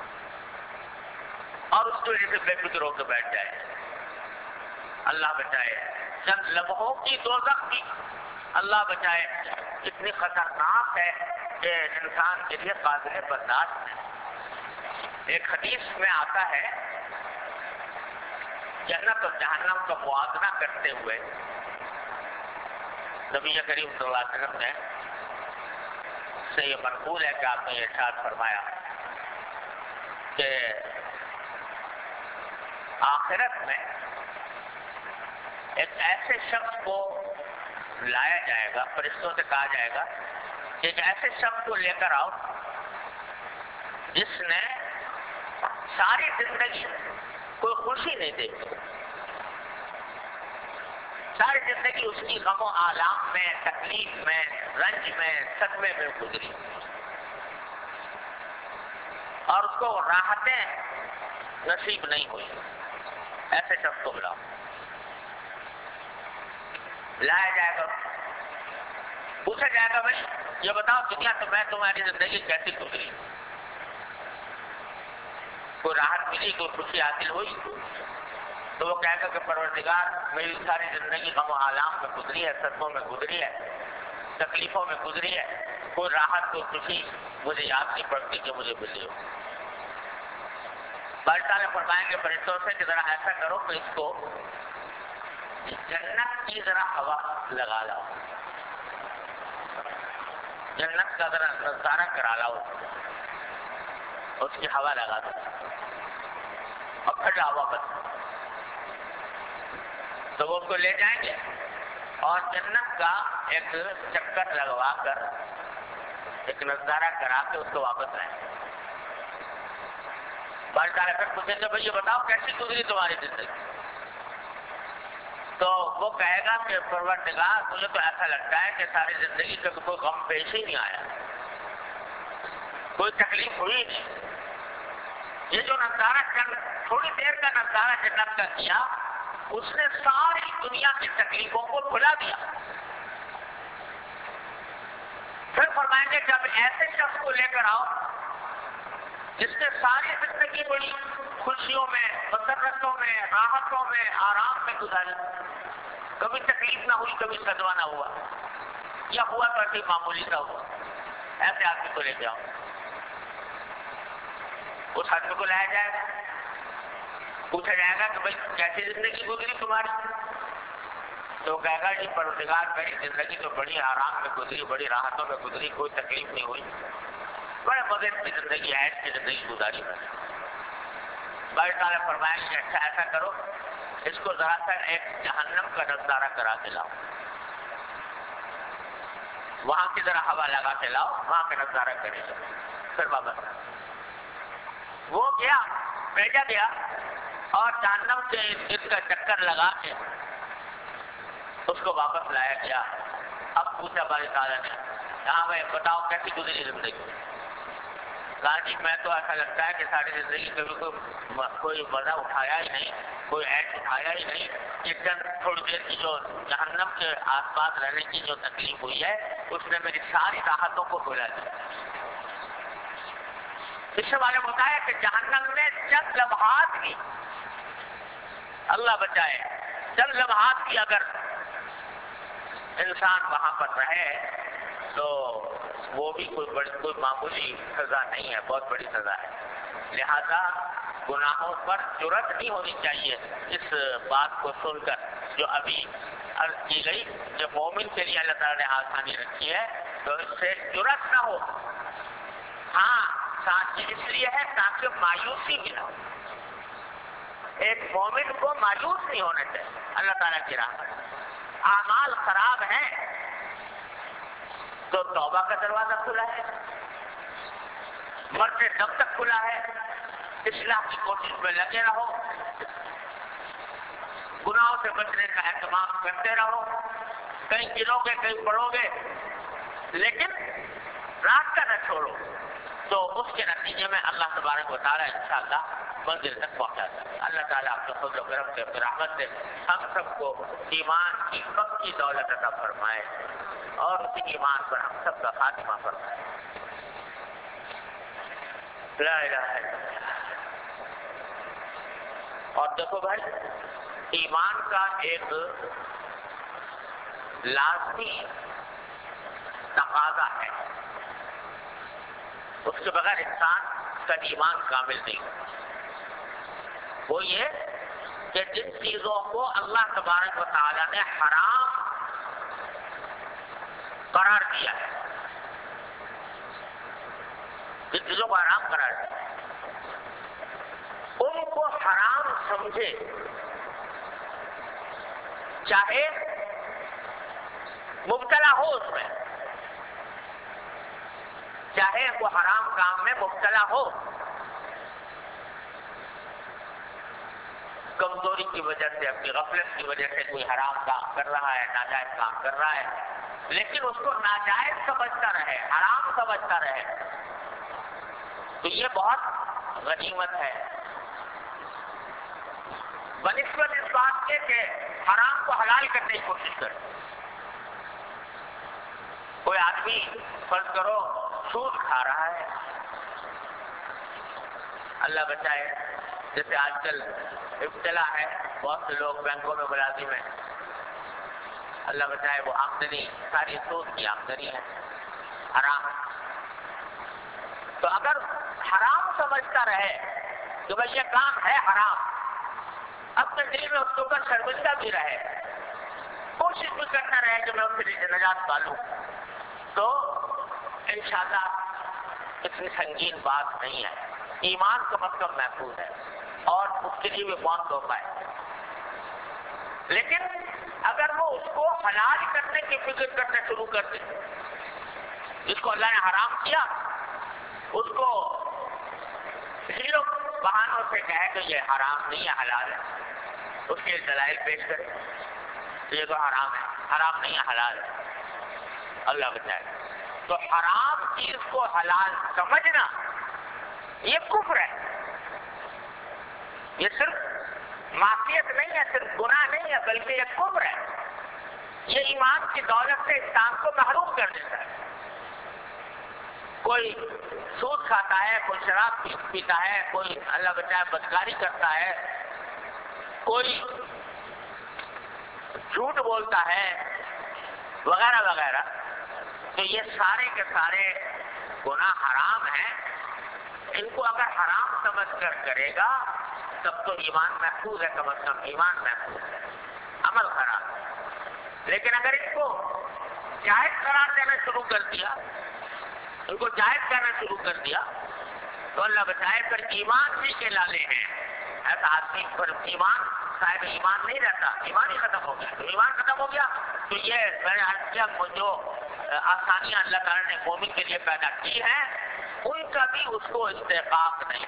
اور اس کی وجہ سے بے فکر ہو کے بیٹھ جائے. اللہ بچائے. چند لمحوں کی دوزخ کی اللہ بچائے اتنی خطرناک ہے کہ انسان کے لیے قابل برداشت ہے. ایک حدیث میں آتا ہے جنت اور جہنم کا موازنہ کرتے ہوئے نبی کریم صلی اللہ علیہ وسلم نے سے یہ منقول ہے کہ آپ نے یہ ارشاد فرمایا کہ آخرت میں ایک ایسے شخص کو لایا جائے گا, فرشتوں سے کہا جائے گا کہ ایک ایسے شخص کو لے کر آؤ جس نے ساری زندگی کوئی خوشی نہیں دیکھی, ساری زندگی اس کی غم و آلام میں, تکلیف میں, رنج میں, صدمے میں گزری اور اس کو راحتیں نصیب نہیں ہوئی. ایسے شخص کو بلاؤ. لایا جائے گا, پوچھا جائے گا بھائی یہ بتاؤ دنیا تو میں تمہاری زندگی کیسی گزری, کوئی راحت ملی, کوئی خوشی حاصل ہوئی؟ تو وہ کہے گا کہ پروردگار میری ساری زندگی غم و آلام میں گزری ہے, صدموں میں گزری ہے. تکلیفوں میں گزری ہے، کوئی راحت کوئی خوشی مجھے یاد نہیں پڑتی کہ مجھے ملی ہو۔ باری تعالیٰ فرمائیں گے فرشتوں سے کہ ذرا ایسا کرو کہ اس کو جنت کی ذرا ہوا لگا لاؤ، جنت کا ذرا نظارہ کرا لاؤ، اس کی ہوا لگا دو اور پھر لاؤ واپس۔ تو وہ اس کو لے جائیں گے اور جنت کا ایک چکر لگوا کر ایک نظارہ کرا کے اس کو واپس لائیں گے۔ بار تعالیٰ پھر پوچھیں گے بھائی یہ بتاؤ کیسی گزری تمہاری زندگی؟ تو وہ کہے گا کہ پروردگار مجھے تو ایسا لگتا ہے کہ ساری زندگی کا کوئی غم پیش ہی نہیں آیا، کوئی تکلیف ہوئی نہیں۔ یہ جو نظارہ تھوڑی دیر کا نظارہ جنت کا کیا، اس نے ساری دنیا کی تکلیفوں کو بھلا دیا۔ پھر فرمائیں گے جب ایسے شخص کو لے کر آؤ جس نے ساری زندگی بڑی خوشیوں میں، مسرتوں میں، راحتوں میں، آرام میں گزاری، کبھی تکلیف نہ ہوئی، کبھی صدمہ نہ ہوا، یا ہوا تو ایسے معمولی سا ہوا، ایسے آدمی کو لے کے آؤ۔ اس آدمی کو لایا جائے گا، پوچھا جائے گا کہ بھائی کیسی زندگی گزری تمہاری؟ تو کہے گا جی پروردگار میری زندگی تو بڑی آرام میں گزری، بڑی راحتوں میں گزری، کوئی تکلیف نہیں ہوئی، بڑے مزے کی زندگی عیش کی زندگی گزاری میں۔ بڑے تعالیٰ فرمائیں گے اچھا ایسا کرو اس کو ذرا سا ایک جہنم کا نظارہ کرا کے لاؤ، وہاں کی ذرا ہوا لگا کے لاؤ، وہاں کا نظارہ کرے گا۔ پھر واپس وہ گیا، بھیجا گیا اور جہنم سے اس کا چکر لگا کے اس کو واپس لایا گیا۔ اب پوچھا باری تعالیٰ نے ہاں بھائی بتاؤ کیسی گزری زندگی؟ کہا جی میں تو ایسا لگتا ہے کہ ساری زندگی کبھی کوئی کوئی مزہ اٹھایا ہی نہیں، کوئی عیش اٹھایا ہی نہیں، کہ چند تھوڑی دیر کی جو جہنم کے آس پاس رہنے کی جو تکلیف ہوئی ہے اس نے میری ساری راحتوں کو بھلا دیا۔ اس والے بتایا کہ جہنم میں چند لمحات کی، اللہ بچائے، چند لمحات کی اگر انسان وہاں پر رہے تو وہ بھی کوئی بڑی کوئی معمولی سزا نہیں ہے، بہت بڑی سزا ہے۔ لہذا گناہوں پر جرأت نہیں ہونی چاہیے اس بات کو سن کر جو ابھی عرض کی گئی کہ مومن کے لیے اللہ تعالیٰ نے آسانی رکھی ہے، تو اس سے جرأت نہ ہو۔ ہاں ساتھ ہی اس لیے ہے تاکہ مایوسی بھی نہ ہو، ایک مومن کو مایوس نہیں ہونا چاہیے اللہ تعالیٰ کی راہ میں۔ اعمال خراب ہیں تو توبہ کا دروازہ کھلا ہے، مرتے دم تک کھلا ہے، اصلاح کی کوشش میں لگے رہو، گناہوں سے بچنے کا اہتمام کرتے رہو، کہیں گرو گے کہیں پڑو گے لیکن راستہ نہ چھوڑو، تو اس کے نتیجے میں اللہ تبارک و تعالیٰ انشاءاللہ منزل تک پہنچاتا ہے۔ اللہ تعالیٰ اپنے فضل و کرم سے، اپنی رحمت سے ہم سب کو ایمان کی پکی دولت عطا فرمائے اور اسی ایمان پر ہم سب کا خاتمہ فرمائے۔ لا الہ الا اللہ۔ اور دیکھو بھائی ایمان کا ایک لازمی تقاضا ہے، اس کے بغیر انسان کا ایمان کامل نہیں۔ وہ یہ کہ جن چیزوں کو اللہ تبارک و تعالیٰ نے حرام قرار دیا ہے، جن چیزوں کو حرام قرار دیا ان کو حرام سمجھے، چاہے مبتلا ہو اس میں، چاہے وہ حرام کام میں مبتلا ہو، کمزوری کی وجہ سے، اپنی غفلت کی وجہ سے کوئی حرام کام کر رہا ہے، ناجائز کام کر رہا ہے، لیکن اس کو ناجائز سمجھتا رہے، حرام سمجھتا رہے، تو یہ بہت غنیمت ہے بنسبت اس بات کے کہ حرام کو حلال کرنے کی کوشش کرے۔ کوئی آدمی فرض کرو سود کھا رہا ہے، اللہ بچائے، جیسے آج کل ابتلا ہے، بہت سے لوگ بینکوں میں ملازم ہیں، اللہ بچائے وہ آمدنی ساری سود کی آمدنی ہے، حرام۔ تو اگر حرام سمجھتا رہے کہ بھائی یہ کام ہے حرام، اپنے دل میں اس کے اوپر شرمندہ بھی رہے، کوشش بھی کرتا رہے کہ میں اس سے نجات پالوں، تو انشاءاللہ اتنی سنگین بات نہیں ہے، ایمان کم از کم محفوظ ہے اور اس کے لیے بھی موت توبہ ہے۔ لیکن اگر وہ اس کو حلال کرنے کی فکر کرنے شروع کر دے، جس کو اللہ نے حرام کیا اس کو زیرو بہانوں سے کہے کہ یہ حرام نہیں ہے حلال ہے، اس کے دلائل پیش کرے یہ تو حرام ہے، حرام نہیں ہے حلال ہے، اللہ بچائے۔ تو حرام چیز کو حلال سمجھنا یہ کفر ہے، یہ صرف معصیت نہیں ہے، صرف گناہ نہیں ہے، بلکہ یہ کفر ہے، یہ ایمان کی دولت سے انسان کو محروم کر دیتا ہے۔ کوئی سود کھاتا ہے، کوئی شراب پیتا ہے، کوئی اللہ بچائے بدکاری کرتا ہے، کوئی جھوٹ بولتا ہے وغیرہ وغیرہ، تو یہ سارے کے سارے گناہ حرام ہیں۔ ان کو اگر حرام سمجھ کر کرے گا تب تو ایمان محفوظ ہے، کم از کم ایمان محفوظ ہے، عمل خراب ہے۔ لیکن اگر ان کو جائز قرار دینا شروع کر دیا، ان کو جائز کرنا شروع کر دیا، تو اللہ بچائے پھر ایمان بھی کے لالے ہیں، ایسا آدمی پر ایمان صاحب ایمان نہیں رہتا، ایمان ہی ختم ہو گیا۔ تو ایمان ختم ہو گیا تو یہ میں نے عرض کیا جو آسانیاں اللہ تعالیٰ نے مومن کے لیے پیدا کی ہیں ان کا بھی اس کو استحقاق نہیں۔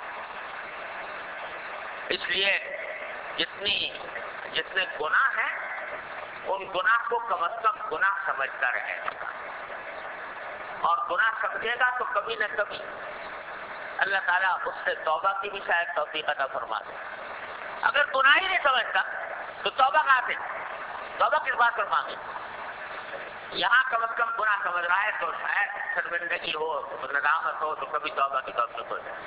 اس لیے جتنی جتنے گناہ ہیں ان گناہ کو کم از کم گناہ سمجھتا رہے، اور گناہ سمجھے گا تو کبھی نہ کبھی اللہ تعالیٰ اس سے توبہ کی بھی شاید توفیق عطا فرما دے۔ اگر گناہ ہی نہیں سمجھتا تو توبہ کہاں سے، توبہ کس بات پر مانگے؟ یہاں کم از کم گناہ سمجھ رہا ہے تو شاید شرمندگی ہو، ندامت ہو، تو کبھی توبہ کی توفیق ہو جائے۔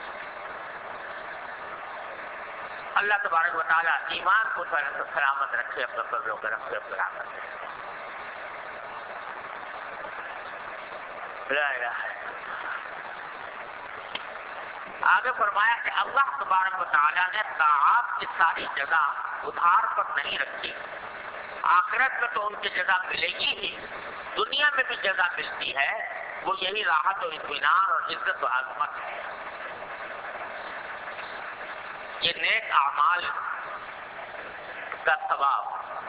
اللہ تبارک و تعالیٰ ایمان کو سلامت رکھے، اپنے قبروں کو رکھے سلامت رکھے۔ لا الہ الا اللہ۔ آگے فرمایا کہ اللہ تبارک و تعالیٰ نے طاعات کی ساری جزا ادھار پر نہیں رکھی، آخرت میں تو ان کی جزا ملے گی ہی، دنیا میں بھی جزا ملتی ہے، وہ یہی راحت و اطمینان اور عزت و عظمت ہے۔ یہ نیک اعمال کا ثواب،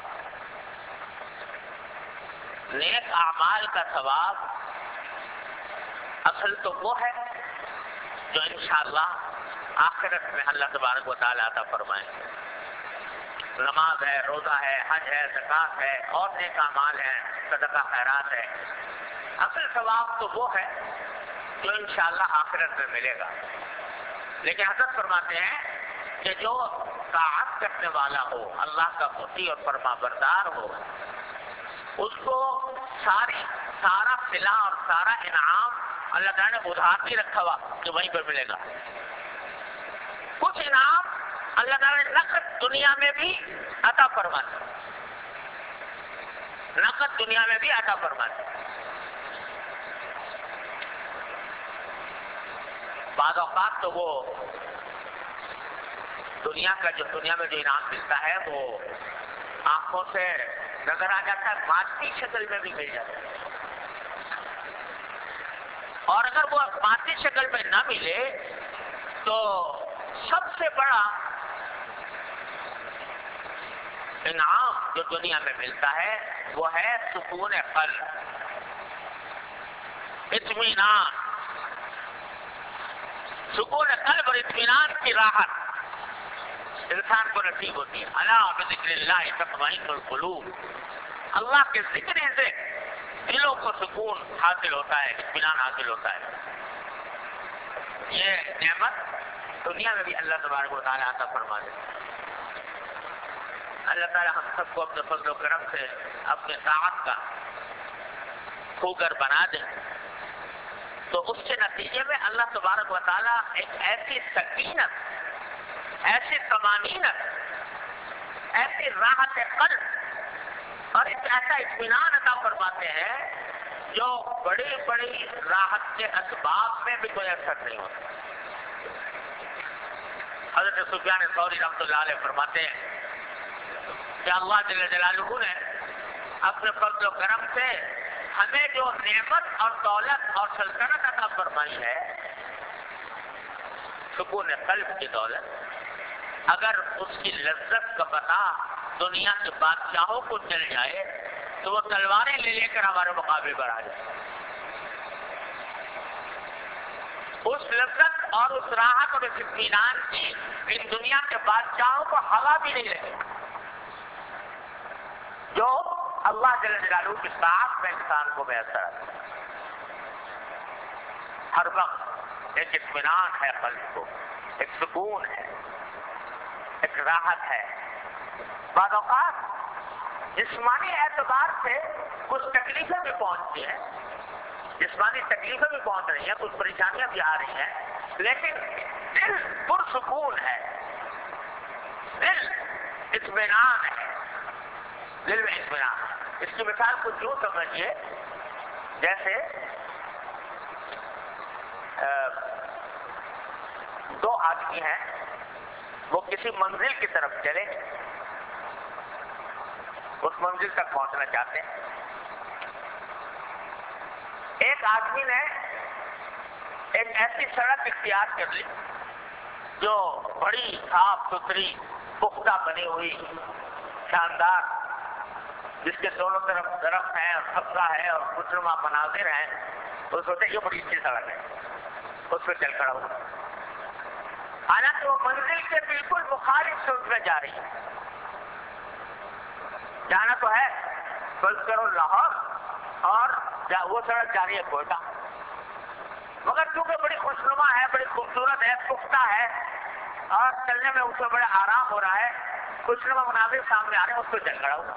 نیک اعمال کا ثواب اصل تو وہ ہے جو انشاءاللہ آخرت میں اللہ تبارک و تعالیٰ عطا فرمائیں۔ نماز ہے، روزہ ہے، حج ہے، زکوٰۃ ہے، اور نیک اعمال ہیں، صدقہ خیرات ہے، اصل ثواب تو وہ ہے جو انشاءاللہ آخرت میں ملے گا۔ لیکن حضرت فرماتے ہیں کہ جو طاعت کرنے والا ہو، اللہ کا مطیع اور فرما بردار ہو، اس کو ساری سارا صلہ اور سارا انعام اللہ تعالیٰ نے ادھار نہیں رکھا ہوا کہ وہیں پر ملے گا۔ کچھ انعام اللہ تعالیٰ نے نقد دنیا میں بھی عطا فرما دیا، نقد دنیا میں بھی عطا فرما دیا۔ بعض اوقات تو وہ دنیا کا جو دنیا میں جو انعام ملتا ہے وہ آنکھوں سے نظر آ جاتا ہے، مادی شکل میں بھی مل جاتا ہے، اور اگر وہ مادی شکل میں نہ ملے تو سب سے بڑا انعام جو دنیا میں ملتا ہے وہ ہے سکون قلب، اطمینان، سکون قلب اور اطمینان کی راحت انسان کو نصیب ہوتی ہے۔ الا بذکر اللہ تطمئن القلوب، اللہ کے ذکر سے دلوں کو سکون حاصل ہوتا ہے، اطمینان حاصل ہوتا ہے۔ یہ نعمت دنیا میں بھی اللہ تبارک و تعالیٰ عطا فرما دے۔ اللہ تعالیٰ ہم سب کو اپنے فضل و کرم سے اپنے طاعت کا خوگر بنا دے، تو اس کے نتیجے میں اللہ تبارک و تعالیٰ ایک ایسی سکینت، ایسی طمانینت، ایسی راحت قلب اور ایک ایسا اطمینان عطا فرماتے ہیں جو بڑی بڑی راحت کے اسباب میں بھی کوئی اثر نہیں ہوتا. حضرت سفیان ثوری رحمۃ اللہ علیہ فرماتے ہیں کہ اللہ جل جلالہ نے اپنے فضل و کرم سے ہمیں جو نعمت اور دولت اور سلطنت عطا فرمائی ہے، سکون قلب کی دولت، اگر اس کی لذت کا پتہ دنیا کے بادشاہوں کو چل جائے تو وہ تلواریں لے لے کر ہمارے مقابلے پر آ جائے. اس لذت اور اس راحت اور اس اطمینان کی ان دنیا کے بادشاہوں کو ہوا بھی نہیں لگے جو اللہ جل جلالہ کی طاعت میں انسان کو میسر آتا ہے. ہر وقت ایک اطمینان ہے قلب کو، ایک سکون ہے، ایک راحت ہے. بعض اوقات جسمانی اعتبار سے کچھ تکلیفیں بھی پہنچتی ہیں، جسمانی تکلیفیں بھی پہنچ رہی ہیں، کچھ پریشانیاں بھی آ رہی ہیں، لیکن دل پرسکون ہے، دل اطمینان ہے، دل میں اطمینان ہے. اس کی مثال کچھ یوں سمجھیے جیسے دو آدمی ہیں، وہ کسی منزل کی طرف چلے، اس منزل تک پہنچنا چاہتے ہیں. ایک آدمی نے ایک ایسی سڑک اختیار کر لی جو بڑی صاف ستھری پختہ بنی ہوئی شاندار، جس کے دونوں طرف درخت ہیں اور سبزہ ہے اور خوشنما مناظر ہیں. وہ سوچے یہ بڑی اچھی سڑک ہے، اس پہ چل کر ہوا. حالانکہ وہ منزل کے بالکل مخالف سے اس میں جا رہی ہے. جانا تو ہے فرض کرو لاہور اور وہ سڑک جا رہی ہے کوئٹہ، مگر چونکہ بڑی خوشنما ہے، بڑی خوبصورت ہے، پختہ ہے اور چلنے میں اس میں بڑا آرام ہو رہا ہے، خوشنما مناظر سامنے آ رہے ہیں، اس کو چل کھڑا ہوا.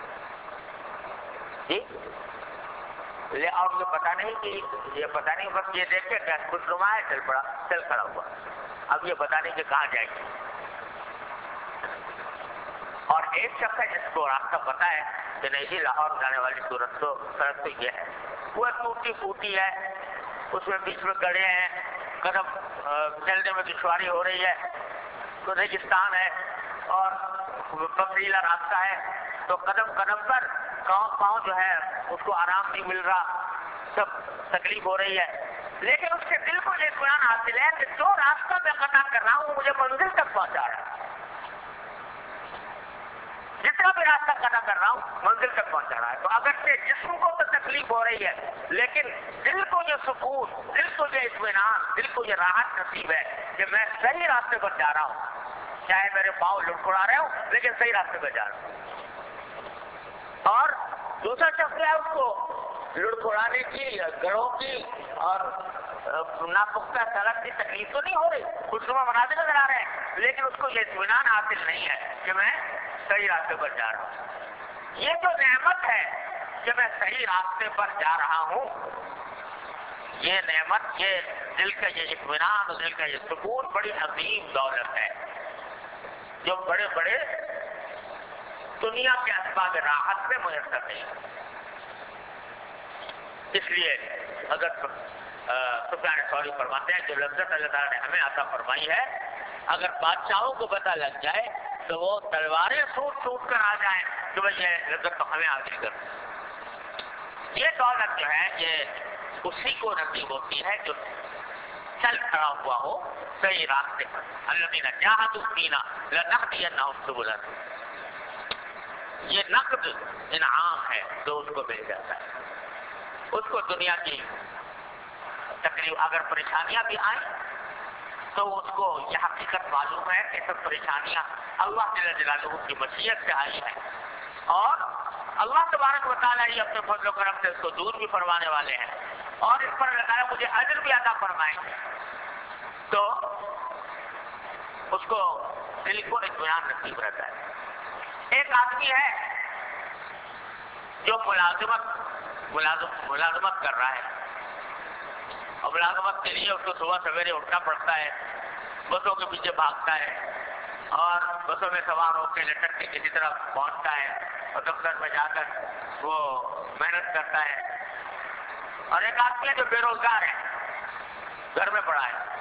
جی لے اور یہ پتا نہیں کہ یہ پتا نہیں بس یہ دیکھ کے خوشنما ہے، چل پڑا چل کھڑا ہوا. اب یہ پتا نہیں کہ کہاں جائے گی. اور ایک شخص ہے جس کو راستہ پتا ہے کہ نہیں جی لاہور جانے والی صورت تو سڑک تو یہ ہے، وہ ٹوٹی پھوٹی ہے، اس میں بیچ میں گڑھے ہیں، قدم چلنے میں دشواری ہو رہی ہے، تو ریگستان ہے اور پتھریلا راستہ ہے، تو قدم قدم پر پاؤں پاؤں جو ہے اس کو آرام نہیں مل رہا، سب تکلیف ہو رہی ہے. لیکن اس کے دل کو یہ اطمینان حاصل ہے کہ جو راستہ میں قطع کر رہا ہوں مجھے منزل تک پہنچا رہا ہے، جتنا بھی راستہ قطع کر رہا ہوں منزل تک پہنچا رہا ہے. تو اگر سے جسم کو تو تکلیف ہو رہی ہے، لیکن دل کو یہ سکون، دل کو یہ اطمینان، دل کو یہ راحت نصیب ہے کہ میں صحیح راستے پر جا رہا ہوں، چاہے میرے پاؤں لڑکھڑا رہے ہوں لیکن صحیح راستے پہ جا رہا ہوں. اور دوسرا شخص ہے اس کو لڑکھڑانے کی، گڑھوں کی اور ناپختہ سڑک کی تکلیف تو نہیں ہو رہی، خوشنما مناظر نظر آ رہے ہیں، لیکن اس کو یہ اطمینان حاصل نہیں ہے کہ میں صحیح راستے پر جا رہا ہوں. یہ جو نعمت ہے کہ میں صحیح راستے پر جا رہا ہوں، یہ نعمت، یہ دل کا یہ اطمینان اور دل کا یہ سکون بڑی عظیم دولت ہے جو بڑے بڑے دنیا کے اسباب راحت میں میسر نہیں. اس لیے اگر سفیان ثوری فرماتے ہیں کہ لذت اللہ تعالیٰ نے ہمیں عطا فرمائی ہے، اگر بادشاہوں کو پتہ لگ جائے تو وہ تلواریں سوٹ سوٹ کر آ جائیں کہ بھائی یہ لذت تو ہمیں حاصل کر. یہ دولت جو ہے یہ اسی کو نصیب ہوتی ہے جو چل کھڑا ہوا ہو صحیح راستے پر. الذین جاہدوا فینا لنہدینہم سبلنا، یہ نقد انعام ہے جو اس کو مل جاتا ہے. اس کو دنیا کی تکلیف اگر پریشانیاں بھی آئیں تو اس کو یہ حقیقت معلوم ہے کہ سب پریشانیاں اللہ جل جلالہ کی مشیت سے آئی ہیں، اور اللہ تبارک و تعالیٰ ہی اپنے فضل و کرم سے اس کو دور بھی فرمانے والے ہیں، اور اس پر اللہ تعالیٰ مجھے اجر بھی عطا فرمائیں گے. تو اس کو دل کو اطمینان نصیب رہتا ہے. ایک آدمی ہے جو ملازمت ملازم ملازمت کر رہا ہے، اور ملازمت کے لیے اس کو صبح سویرے اٹھنا پڑتا ہے، بسوں کے پیچھے بھاگتا ہے اور بسوں میں سوار ہو کے لٹک کے کسی طرح پہنچتا ہے، اور دفتر میں جا کر وہ محنت کرتا ہے. اور ایک آدمی ہے جو بے روزگار ہے, گھر میں پڑا ہے.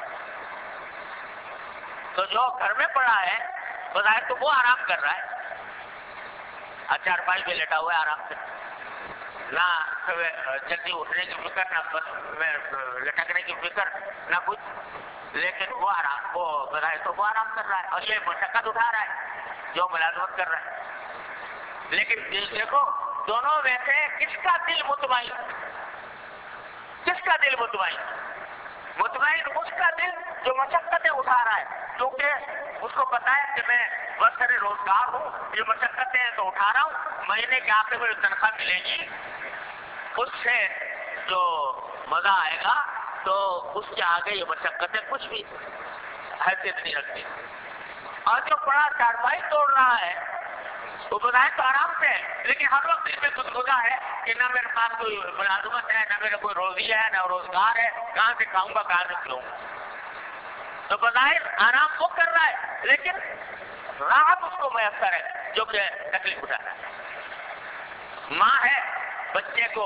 تو جو گھر میں پڑا ہے بظاہر تو وہ آرام کر رہا ہے, چار پانچ میں لیٹا ہوا ہے آرام سے, نہ جلدی اٹھنے کی فکر, نہ بس میں لٹکنے کی فکر, نہ کچھ. لیکن وہ آرام وہ بظاہر تو وہ آرام کر رہا ہے اور یہ مشقت اٹھا رہا ہے جو ملازمت کر رہا ہے. لیکن دیکھو دونوں میں سے کس کا دل مطمئن, کس کا دل مطمئن؟ مطمئن اس کا دل جو مشقتیں اٹھا رہا ہے, کیونکہ اس کو پتا ہے کہ میں برسر روزگار ہوں, یہ مشقتیں تو اٹھا رہا ہوں, مہینے کے آخر میں جو تنخواہ ملے گی اس سے جو مزہ آئے گا, تو اس کے آگے یہ مشقتیں کچھ بھی حیثیت نہیں رکھتی. اور جو پڑا چارپائی توڑ رہا ہے وہ بظاہر تو آرام سے ہے, لیکن ہر وقت اس میں گدگدا ہے کہ نہ میرے پاس کوئی ملازمت ہے, نہ میرا کوئی روزی ہے, نہ روزگار ہے, کہاں سے کھاؤں گا, کہاں سے کھلاؤں گا. تو بظاہر آرام وہ کر رہا ہے لیکن راحت اس کو میسر ہے جو کہ تکلیف اٹھا رہا ہے. ماں ہے, بچے کو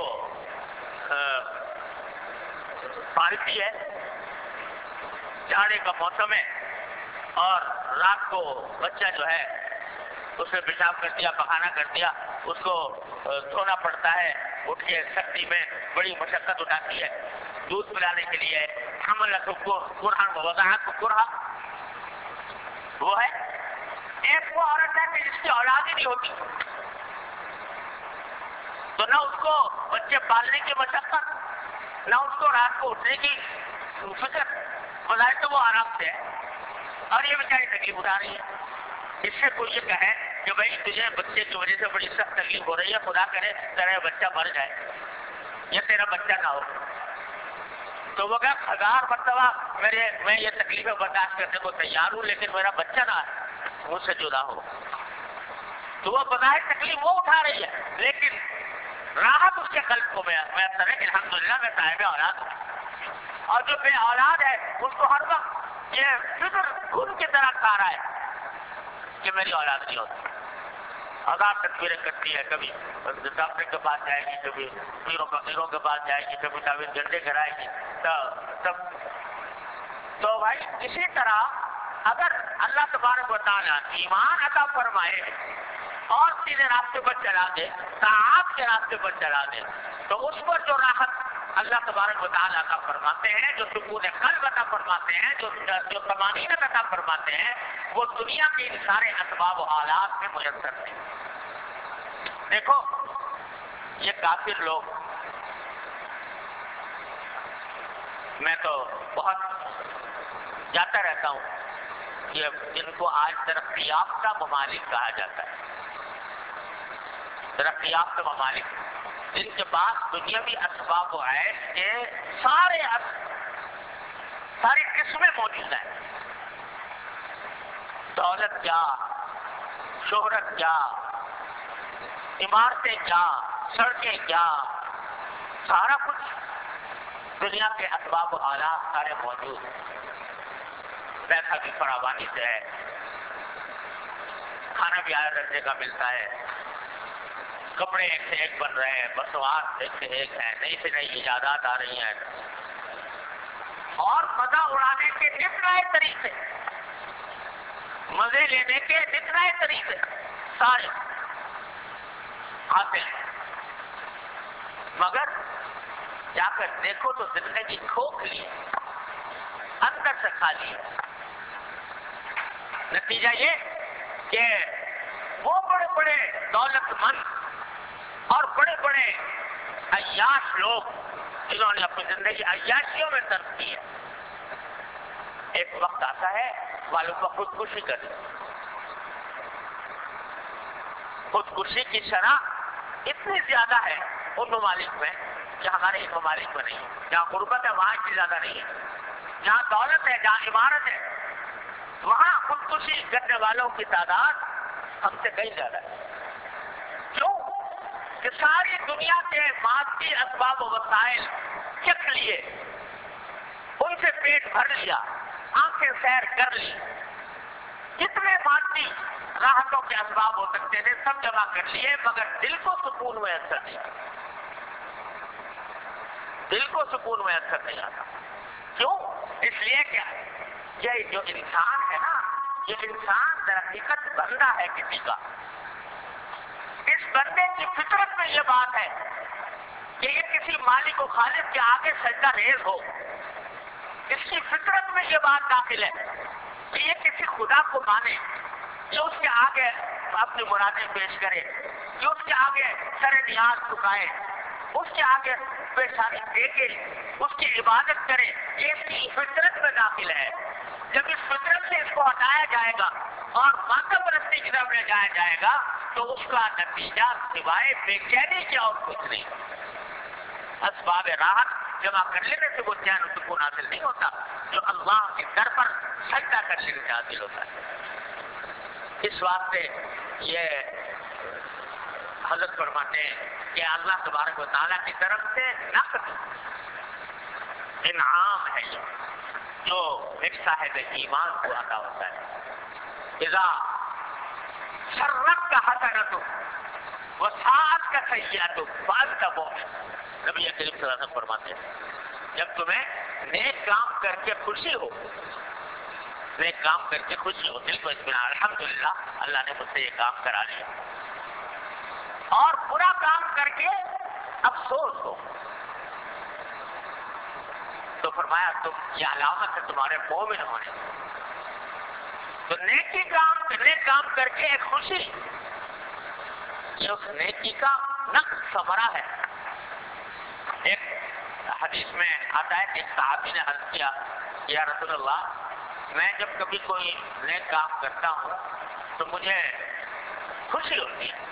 پالتی ہے, جاڑے کا موسم ہے اور رات کو بچہ جو ہے اس نے پیشاب کر دیا, پخانہ کر دیا, اس کو دھونا پڑتا ہے, اٹھ کے سردی میں بڑی مشقت اٹھاتی ہے دودھ پلانے کے لیے. حمل کو قرآن وضاحت کو قرآن وہ ہے. ایک وہ عورت ہے کہ جس کی اولاد ہی نہیں ہوتی, تو نہ اس کو بچے پالنے کی مشقت, نہ اس کو رات کو اٹھنے کی فکر, بظاہر تو وہ آرام سے ہے اور یہ بیچاری تکلیف اٹھا رہی ہے. اس سے کوئی یہ کہے کہ بھائی تجھے بچے کی وجہ سے بڑی سخت تکلیف ہو رہی ہے, خدا کرے تیرا بچہ مر جائے یا تیرا بچہ نہ ہو, تو وہ کہ ہزار مرتبہ میرے میں یہ تکلیفیں برداشت کرنے کو تیار ہوں, لیکن میرا بچہ نہ مجھ سے جدا ہو. تو وہ بظاہر تکلیف وہ اٹھا رہی ہے, لیکن راحت اس کے قلب کو میسر ہے کہ الحمدللہ میں صاحب اولاد ہوں. اور جو بے اولاد ہے اس کو ہر وقت یہ فکر خون کی طرح کھا رہا ہے کہ میری اولاد نہیں ہوتی. ہزار تصویریں کرتی ہے, کبھی ڈاکٹر کے پاس جائے گی, کبھی پیروں فقیروں کے پاس جائے گی, کبھی تعویذ جنڈے کرائے گی. تو تب تو بھائی اسی طرح اگر اللہ تبارک و تعالیٰ ایمان عطا فرمائے اور سیدھے راستے پر چلا دے, طاعت کے راستے پر چلا دے, تو اس پر جو راحت اللہ تبارک و تعالیٰ عطا فرماتے ہیں, جو سکون قلب عطا فرماتے ہیں, جو جو طمانینت عطا فرماتے ہیں, وہ دنیا کے ان سارے اسباب و آلات میں میسر نہیں. دیکھو یہ کافر لوگ, میں تو بہت جاتا رہتا ہوں کہ جن کو آج ترقی یافتہ ممالک کہا جاتا ہے, ترقی یافتہ ممالک جن کے پاس دنیاوی اسباب و عیش کے سارے ساری قسمیں موجود ہیں, دولت کیا, شہرت کیا, عمارتیں کیا, سڑکیں کیا, سارا کچھ دنیا کے اسباب و آلات سارے موجود ہیں. پیسہ بھی فراوانی سے ہے, کھانا بھی اعلیٰ درجے کا ملتا ہے, کپڑے ایک سے ایک بن رہے ہیں, مصنوعات ایک سے ایک ہیں, نئی سے نئی ایجادات آ رہی ہیں, اور مزہ اڑانے کے نت نئے طریقے, مزے لینے کے نت نئے طریقے سارے حاصل ہیں. مگر جا کر دیکھو تو زندگی کھوکھلی ہے, اندر سے خالی ہے. نتیجہ یہ کہ وہ بڑے بڑے دولت مند اور بڑے بڑے عیاش لوگ جنہوں نے اپنی زندگی عیاشیوں میں صرف کی ہے, ایک وقت آتا ہے والوں کو خودکشی کریں. خودکشی کی شرح اتنی زیادہ ہے ان ممالک میں کہ ہمارے ان ممالک میں نہیں ہے. جہاں غربت ہے وہاں اتنی زیادہ نہیں ہے, جہاں دولت ہے, جہاں عمارت ہے, وہاں خودکشی کرنے والوں کی تعداد ہم سے کئی زیادہ ہے. کیوں کہ ساری دنیا کے مادی اسباب و وسائل چکھ لیے, ان سے پیٹ بھر لیا, آنکھیں سیر کر لی, جتنے مادی راحتوں کے اسباب ہو سکتے تھے سب جمع کر لیے، مگر دل کو سکون میسر نہیں آتا، دل کو سکون میسر نہیں آتا۔ کیوں؟ اس لیے کہ یہ جو انسان ہے نا، یہ انسان در حقیقت بندہ ہے کسی کا، اس بندے کی فطرت میں یہ بات ہے کہ یہ کسی مالک و خالق کے آگے سجدہ ریز ہو، اس کی فطرت میں یہ بات داخل ہے کہ یہ کسی خدا کو مانے، یہ اس کے آگے اپنی مرادیں پیش کرے، یہ اس کے آگے سر نیاز جھکائے، اس کے آگے پیشانی ٹیکے، اس کی عبادت کرے، یہ اس کی فطرت میں داخل ہے۔ جب اس فطرت سے اس کو ہٹایا جائے گا اور مادہ پرستی کی طرف لے جایا جائے گا تو اس کا نتیجہ سوائے بے چینی کے اور کچھ نہیں۔ اسباب راحت جمع کر لینے سے وہ چین و سکون حاصل نہیں ہوتا جو اللہ کے در پر سجدہ کر لینے سے حاصل ہوتا ہے۔ اس واسطے یہ حضرت فرماتے ہیں کہ اللہ تبارک و تعالیٰ کی طرف سے نقد انعام ہے یہ جو ایک صاحب ایمان کو عطا ہوتا ہے۔ اذا شرک کا حسنۃ وساعت کا سیئۃ فانت مؤمن، نبی کریم صلی اللہ علیہ وسلم فرماتے ہیں جب تمہیں نیک کام کر کے خوشی ہو، نیک کام کر کے خوشی ہو، دل کو اطمینان، الحمدللہ اللہ نے مجھ سے یہ کام کرا لیا، اور برا کام کر کے افسوس ہو، تو فرمایا تم یہ علامت ہے تمہارے مومن ہونے۔ تو نیکی کام نیک کام کر کے ایک خوشی، یہ اس نیکی کا نقد ثمرہ ہے۔ ایک حدیث میں آتا ہے کہ ایک صحابی نے عرض کیا یا رسول اللہ، میں جب کبھی کوئی نیک کام کرتا ہوں تو مجھے خوشی ہوتی ہے،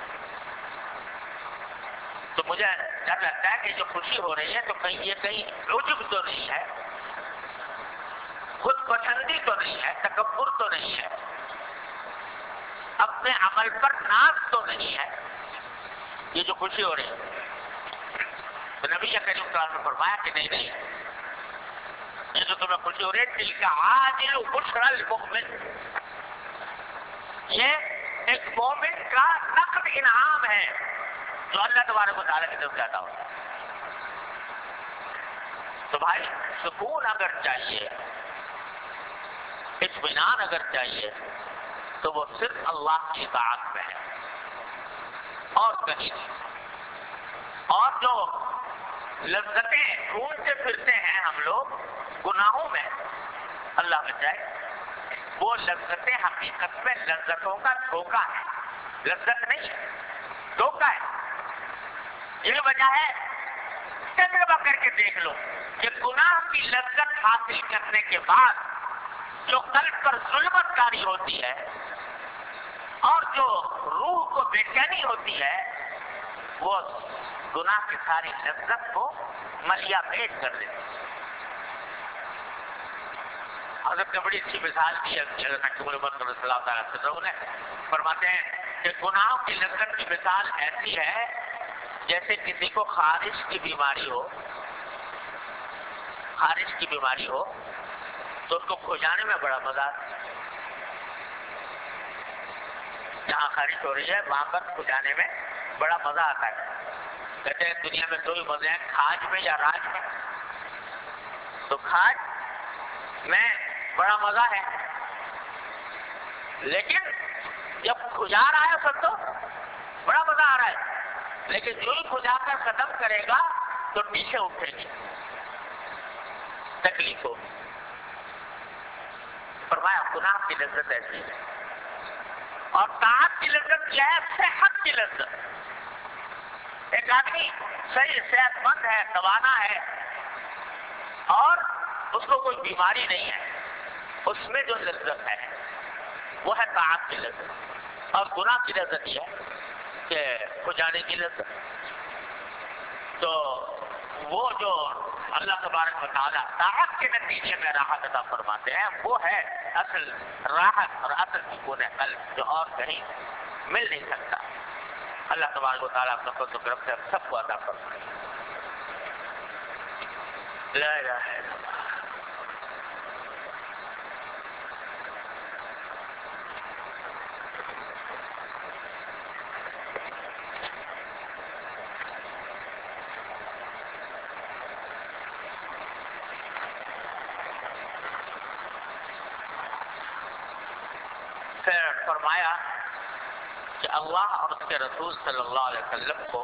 تو مجھے ڈر لگتا ہے کہ جو خوشی ہو رہی ہے تو کہیں یہ کہیں عجب تو نہیں ہے، خود پسندی تو نہیں ہے، تکبر تو نہیں ہے، اپنے عمل پر ناز تو نہیں ہے، یہ جو خوشی ہو رہی ہے۔ تو نبی کریم صلی اللہ علیہ وسلم نے فرمایا کہ نہیں نہیں، یہ جو تمہیں خوشی ہو رہی ہے دل کا عاجل بشری المؤمن، یہ ایک مومن کا نقد انعام ہے جو اللہ تبارک و تعالیٰ کی طرف سے عطا ہوتا ہے۔ تو بھائی سکون اگر چاہیے، اطمینان اگر چاہیے تو وہ صرف اللہ کی اطاعت میں ہے اور کہیں نہیں۔ اور جو لذتیں ڈھونڈتے پھرتے ہیں ہم لوگ گناہوں میں، اللہ بچائے، وہ لذتیں حقیقت میں لذتوں کا دھوکہ ہے، لذت نہیں ہے، دھوکہ ہے۔ یہ وجہ ہے تجربہ کر کے دیکھ لو کہ گناہ کی لذت حاصل کرنے کے بعد جو قلب پر ظلمت کاری ہوتی ہے اور جو روح کو بے چینی ہوتی ہے، وہ گناہ کی ساری لذت کو ملیا پیٹ کر دیتی ہے۔ حضرت نے بڑی اچھی مثال دی ہے صلی اللہ تعالیٰ وسلم نے، فرماتے ہیں کہ گناہوں کی لذت کی مثال ایسی ہے جیسے کسی کو خارش کی بیماری ہو، خارش کی بیماری ہو تو اس کو کھجانے میں بڑا مزہ آتا ہے، جہاں خارش ہو رہی ہے وہاں پر کھجانے میں بڑا مزہ آتا ہے۔ کہتے ہیں دنیا میں دو ہی مزے ہیں، کھاج میں یا راج میں۔ تو کھاج میں بڑا مزہ ہے، لیکن جب کھجا رہا ہے سب تو بڑا مزہ آ رہا ہے، لیکن جو ہی کھجا کر ختم کرے گا تو پیچھے اٹھے گی، تکلیف ہوگی۔ فرمایا گناہ کی لذت ایسی ہے، اور طاعت کی لذت کیا ہے؟ صحت کی لذت۔ ایک آدمی صحیح صحت مند ہے، توانا ہے، اور اس کو کوئی بیماری نہیں ہے، اس میں جو لذت ہے وہ ہے طاعت کی لذت۔ اور گناہ کی لذت یہ ہے کہ کھجانے کی لذت۔ تو وہ جو اللہ تبارک و تعالیٰ طاعت کے نتیجے میں راحت عطا فرماتے ہیں وہ ہے اصل راحت اور اصل سکون قلب جو اور کہیں مل نہیں سکتا۔ اللہ تبارک و تعالیٰ اپنا فضل و کرم سے سب کو عطا فرمائے۔ لا الہ الا اللہ۔ فرمایا کہ اللہ اور اس کے رسول صلی اللہ علیہ وسلم کو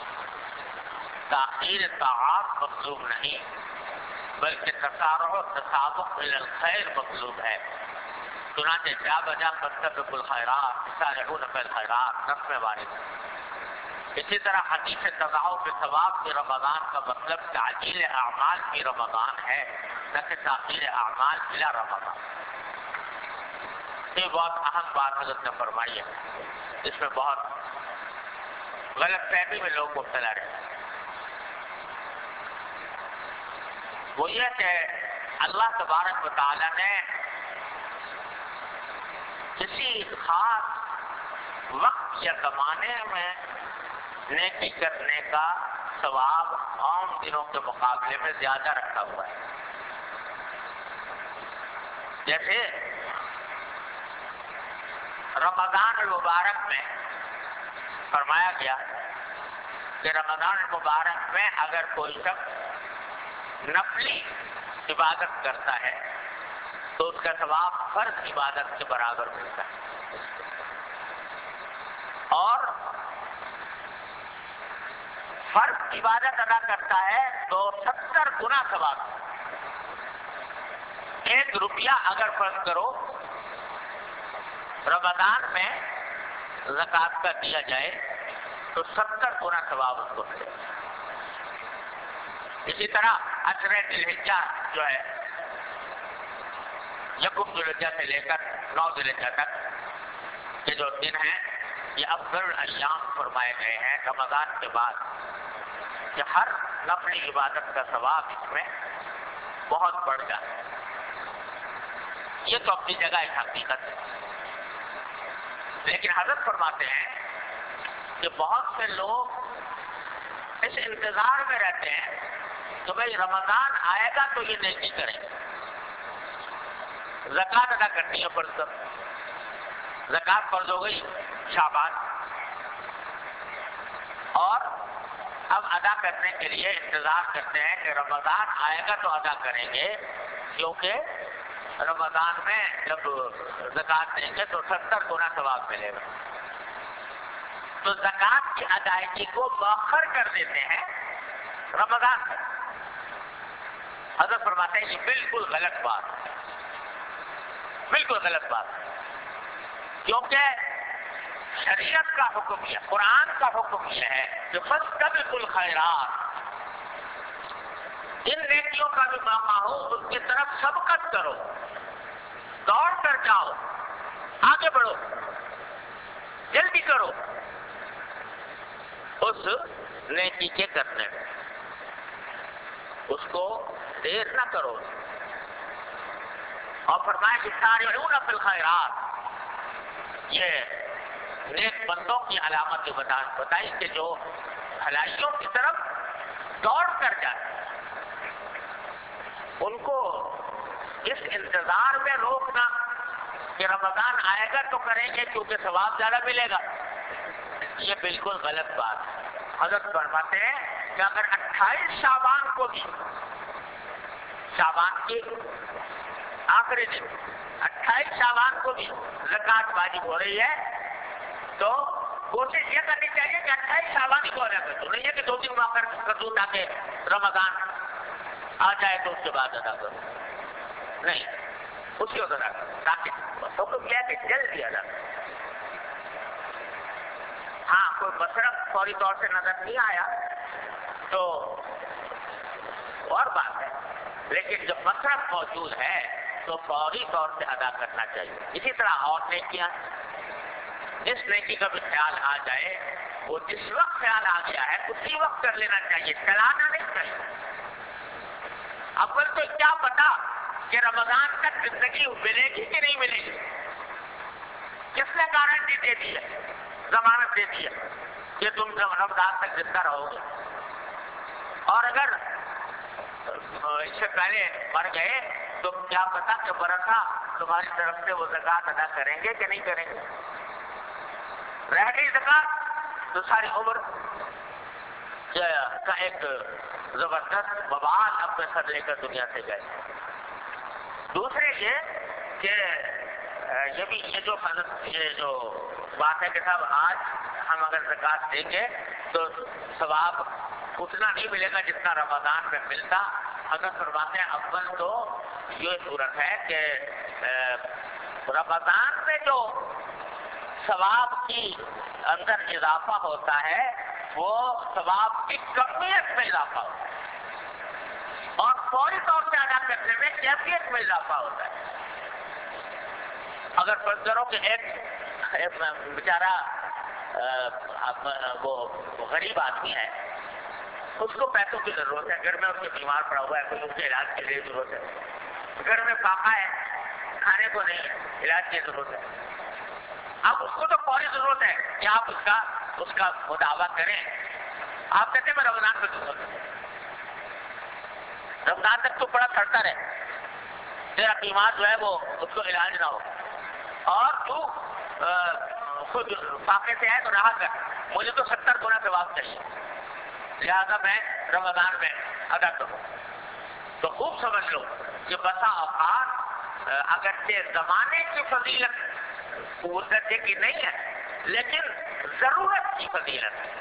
تاخیر طاعات مطلوب نہیں بلکہ تسارع و تسابق الی الخیر مطلوب ہے. چنانچہ جا بجا فاستبقوا الخیرات سارعون فی الخیرات نص میں وارد ہے. اسی طرح حدیث تضاعف کے ثواب کی رمضان کا مطلب تعجیل اعمال کی رمضان ہے نہ کہ تاخیر اعمال الی رمضان. یہ بہت اہم بات حضرت نے فرمائی ہے. اس میں بہت غلط فہمی میں لوگ مبتلا رہے. وہ یہ کہ اللہ تبارک و تعالی نے کسی خاص وقت یا زمانے میں نیکی کرنے کا ثواب عام دنوں کے مقابلے میں زیادہ رکھا ہوا ہے. جیسے رمضان المبارک میں فرمایا گیا کہ رمضان المبارک میں اگر کوئی شخص نفلی عبادت کرتا ہے تو اس کا ثواب فرض عبادت کے برابر ملتا ہے. اور فرض عبادت ادا کرتا ہے تو ستر گنا ثواب. ایک روپیہ اگر فرض کرو رمضان میں زکوٰۃ کا دیا جائے تو ستر گنا ثواب اس کو ملے. اسی طرح عشرہ ذی الحجہ جو ہے یکم ذی الحجہ سے لے کر نو ذی الحجہ تک یہ جو دن ہیں یہ افضل الایام فرمائے گئے ہیں رمضان کے بعد کہ ہر نفلی عبادت کا ثواب اس میں بہت بڑھ جاتا ہے. یہ تو اپنی جگہ ایک حقیقت ہے. لیکن حضرت فرماتے ہیں کہ بہت سے لوگ اس انتظار میں رہتے ہیں کہ بھائی رمضان آئے گا تو یہ نیکی کریں گے. زکوٰۃ ادا کرنی ہے فرض کر, زکوٰۃ فرض ہو گئی شعبان, اور اب ادا کرنے کے لیے انتظار کرتے ہیں کہ رمضان آئے گا تو ادا کریں گے, کیونکہ رمضان میں جب زکوٰۃ دیں گے تو ستر گنا ثواب ملے گا. تو زکوٰۃ کی ادائیگی کو مؤخر کر دیتے ہیں رمضان میں. حضرت فرماتے ہیں یہ بالکل غلط بات ہے, بالکل غلط بات ہے. کیونکہ شریعت کا حکم یہ, قرآن کا حکم یہ ہے کہ فاستبقوا الخیرات, ان نیکیوں کا بھی موقع ہو اس کی طرف سبقت کرو, دوڑ کر جاؤ, آگے بڑھو, جلدی کرو اس نیکی کے کرنے میں, اس کو دیر نہ کرو. اور فرمایا کہ سارعون فی الخیرات, یہ نیک بندوں کی علامت بتائی کہ جو بھلائیوں کی طرف دوڑ کر جاتے ہیں. ان کو اس انتظار میں روکنا کہ رمضان آئے گا تو کریں گے کیونکہ ثواب زیادہ ملے گا, یہ بالکل غلط بات ہے. حضرت فرماتے ہیں کہ اگر اٹھائیس شعبان کو بھی, شعبان کی آخری دن اٹھائیس شعبان کو بھی زکوٰۃ واجب ہو رہی ہے تو کوشش یہ کرنی چاہیے کہ اٹھائیس شعبان کو ادا کر دو, نہیں ہے کہ دو دن مؤخر کر دوں تاکہ رمضان آ جائے تو اس کے بعد ادا کرو. نہیں, اسی وقت ادا کرو تاکہ حکم کیا کہ جلدی ادا کرو. ہاں کوئی مصرف فوری طور سے نظر نہیں آیا تو اور بات ہے, لیکن جب مصرف موجود ہے تو فوری طور سے ادا کرنا چاہیے. اسی طرح اور نیکیاں, جس نیکی کا بھی خیال آ جائے وہ جس وقت خیال آ گیا ہے اسی وقت کر لینا چاہیے, چلانا نہیں چاہیے. اول تو کیا پتا کہ رمضان تک زندگی ملے گی کہ نہیں ملے گی, کس نے گارنٹی دے دی ہے, ضمانت دے دی ہے کہ تم رمضان تک زندہ رہو گے. اور اگر اس سے پہلے مر گئے تو کیا پتا کہ برسا تمہاری طرف سے وہ زکوٰۃ ادا کریں گے کہ نہیں کریں گے. رہ گئی زکوٰۃ تو ساری عمر کا ایک زبردست وبال اپنے سر لے کر دنیا سے گئے. دوسرے یہ کہ یہ بھی یہ جو یہ جو بات ہے کہ صاحب آج ہم اگر زکوٰۃ دیں گے تو ثواب اتنا نہیں ملے گا جتنا رمضان میں ملتا. حضرت فرماتے ہیں اول تو یہ صورت ہے کہ رمضان میں جو ثواب کی اندر اضافہ ہوتا ہے وہ ثواب کی کمیت میں اضافہ ہوتا ہے اور فوری طور سے ادا کرنے میں کیفیت میں اضافہ ہوتا ہے. اگر فرض کرو کہ ایک بیچارہ وہ غریب آدمی ہے, اس کو پیسوں کی ضرورت ہے, گھر میں اس کے بیمار پڑا ہوا ہے, کوئی اس کے علاج کے لیے ضرورت ہے, گھر میں فاقہ ہے, کھانے کو نہیں, علاج کی ضرورت ہے. اب اس کو تو فوری ضرورت ہے کہ آپ اس کا اس کا مداوع کریں. آپ کہتے ہیں میں رمضان میں دوں گا, رمضان تک تو بڑا کرتا رہے, تیرا بیمار جو ہے وہ اس کو علاج نہ ہو, اور تو خود فاقے سے ہے تو رہا کر, مجھے تو ستر گنا ثواب چاہیے, لہٰذا میں رمضان میں ادا کروں. تو خوب سمجھ لو کہ بسا اوقات اگرچہ زمانے کی فضیلت اس درجے کی نہیں ہے لیکن ضرورت کی فضیلت ہے.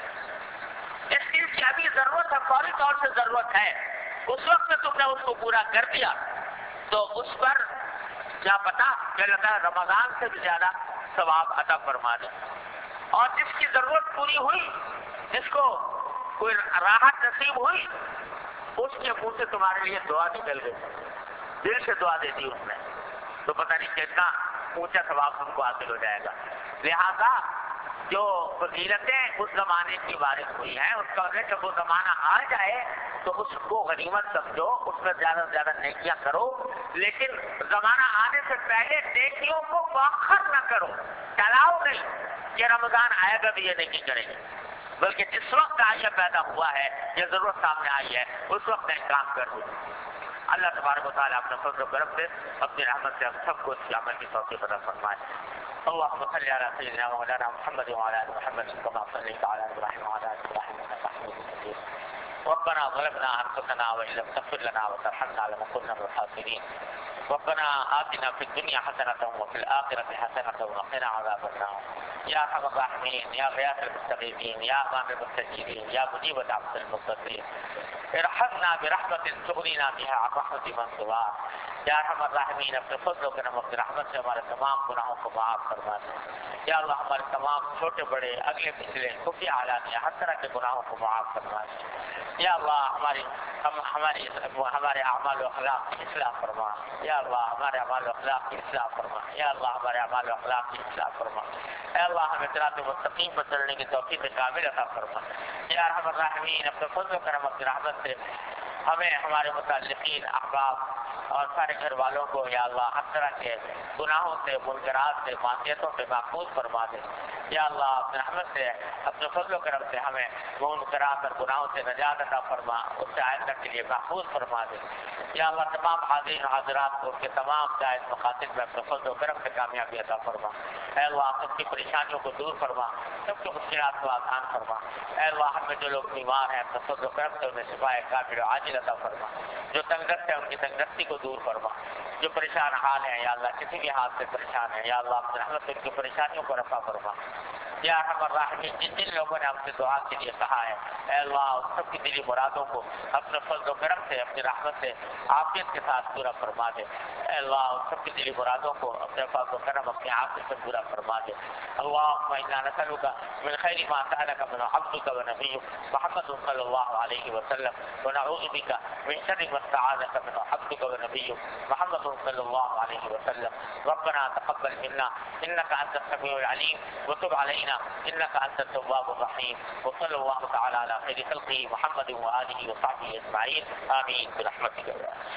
اس چیز کی ابھی ضرورت ہے, فوری طور سے ضرورت ہے, اس وقت میں تم نے اس کو پورا کر دیا تو اس پر کیا پتا کہ اللہ تعالیٰ رمضان سے بھی زیادہ ثواب عطا فرما دے. اور جس کی ضرورت پوری ہوئی, جس کو کوئی راحت نصیب ہوئی, اس کے منہ سے تمہارے لیے دعا نکل گئی, دل سے دعا دے دی اس نے, تو پتہ نہیں کتنا اونچا ثواب تم کو حاصل ہو جائے گا. لہذا جو فضیلتیں اس زمانے کی وارث ہوئی ہیں, اس کا مطلب جب وہ زمانہ آ جائے تو اس کو غنیمت سمجھو, اس میں زیادہ سے زیادہ نیکیاں کرو, لیکن زمانہ آنے سے پہلے نیکیوں کو مؤخر نہ کرو, ٹلاؤ نہیں کہ رمضان آئے گا بھی یہ نیکی کریں گے, بلکہ جس وقت آئیہ پیدا ہوا ہے, یہ ضرورت سامنے آئی ہے, اس وقت میں کام کر دوں. اللہ تبارک و تعالیٰ اپنے فضل و کرم سے اپنی رحمت سے ہم سب کو اس عمل کی توفیق عطا فرمائے. اللهم صل على سيدنا ومولانا محمد وعلى ال محمد كما صليت على ابراهيم وعلى ال ابراهيم انك حميد مجيد. ربنا ظلمنا انفسنا وان لم تغفر لنا وترحمنا لنكونن من الخاسرين. ربنا آتنا في الدنيا حسنة وفي الآخرة حسنة وقنا عذاب النار. يا أرحم الراحمين, يا غياث المستغيثين, يا أمان المستجيبين, يا مجيب دعوة المضطرين, ارحمنا برحمة تغنينا بها عن رحمة من سواك. یا ارحم الراحمین, اپنے فضل و کرم اپنی رحمت سے ہمارے تمام گناہوں کو معاف فرما دیں. یا اللہ ہمارے تمام چھوٹے بڑے اگلے پچھلے خفیہ اعلانیہ ہر طرح کے گناہوں کو معاف فرما دیں. یا اللہ ہماری ہم ہماری ہمارے اعمال و اخلاق کی اصلاح فرما. یا اللہ ہمارے اعمال و اخلاق کی اصلاح فرما. یا اللہ ہمارے اعمال و اخلاق کی اصلاح فرما. اے اللہ ہمیں صراط مستقیم پر چلنے کی توفیق کامل عطا فرما. یا ارحم الراحمین, اپنے فضل و کرم اپنی رحمت سے ہمیں ہمارے متعلقین احباب اور سارے گھر والوں کو یا اللہ ہر طرح کے گناہوں سے, منکرات سے, معصیتوں سے محفوظ فرما دے. یا اللہ اپنے رحمت سے اپنے فضل و کرم سے ہمیں منکرات اور گناہوں سے نجات عطا فرما, اس سے آئندہ کے لیے محفوظ فرما دے. یا اللہ تمام حاضرین حاضرات کو کے تمام جائز مقاصد میں اپنے فضل و کرم سے کامیابی عطا فرما. اے اللہ سب کی پریشانیوں کو دور فرما, سب کی مشکلات کو آسان فرما. اے اللہ ہم میں جو لوگ بیمار ہیں اپنے فضل و کرم سے انہیں شفائے کامل و عاجل عطا فرما. جو تنگست ہے ان کی تنگستی کو دور فرما. جو پریشان حال ہیں یا اللہ کسی بھی حال سے پریشان ہیں یا اللہ اپنے رحمت سے ان کی پریشانیوں کو رفع فرما. یا ارحم الراحمین, جن جن لوگوں نے ہم سے دعا کے لیے کہا ہے اے اللہ ان سب کی دلی مرادوں کو اپنے فضل و کرم سے اپنی رحمت سے عافیت کے ساتھ پورا فرما دے. اے اللہ ان سب کی دلی مرادوں کو اپنے فضل و کرم اپنی عافیت سے پورا فرما دے. اللهم انا نسألك من خير ما سألك من عبدك ونبيك محمد صلى الله عليه وسلم, ونعوذ بك من شر ما استعاذك من عبدك ونبيك محمد صلى الله عليه وسلم. ربنا تقبل منا انك انت السميع العليم وتب علينا انك انت التواب الرحيم. وصلى الله تعالى على خير خلقه محمد وآله وصحبه اجمعين. آمين برحمتك.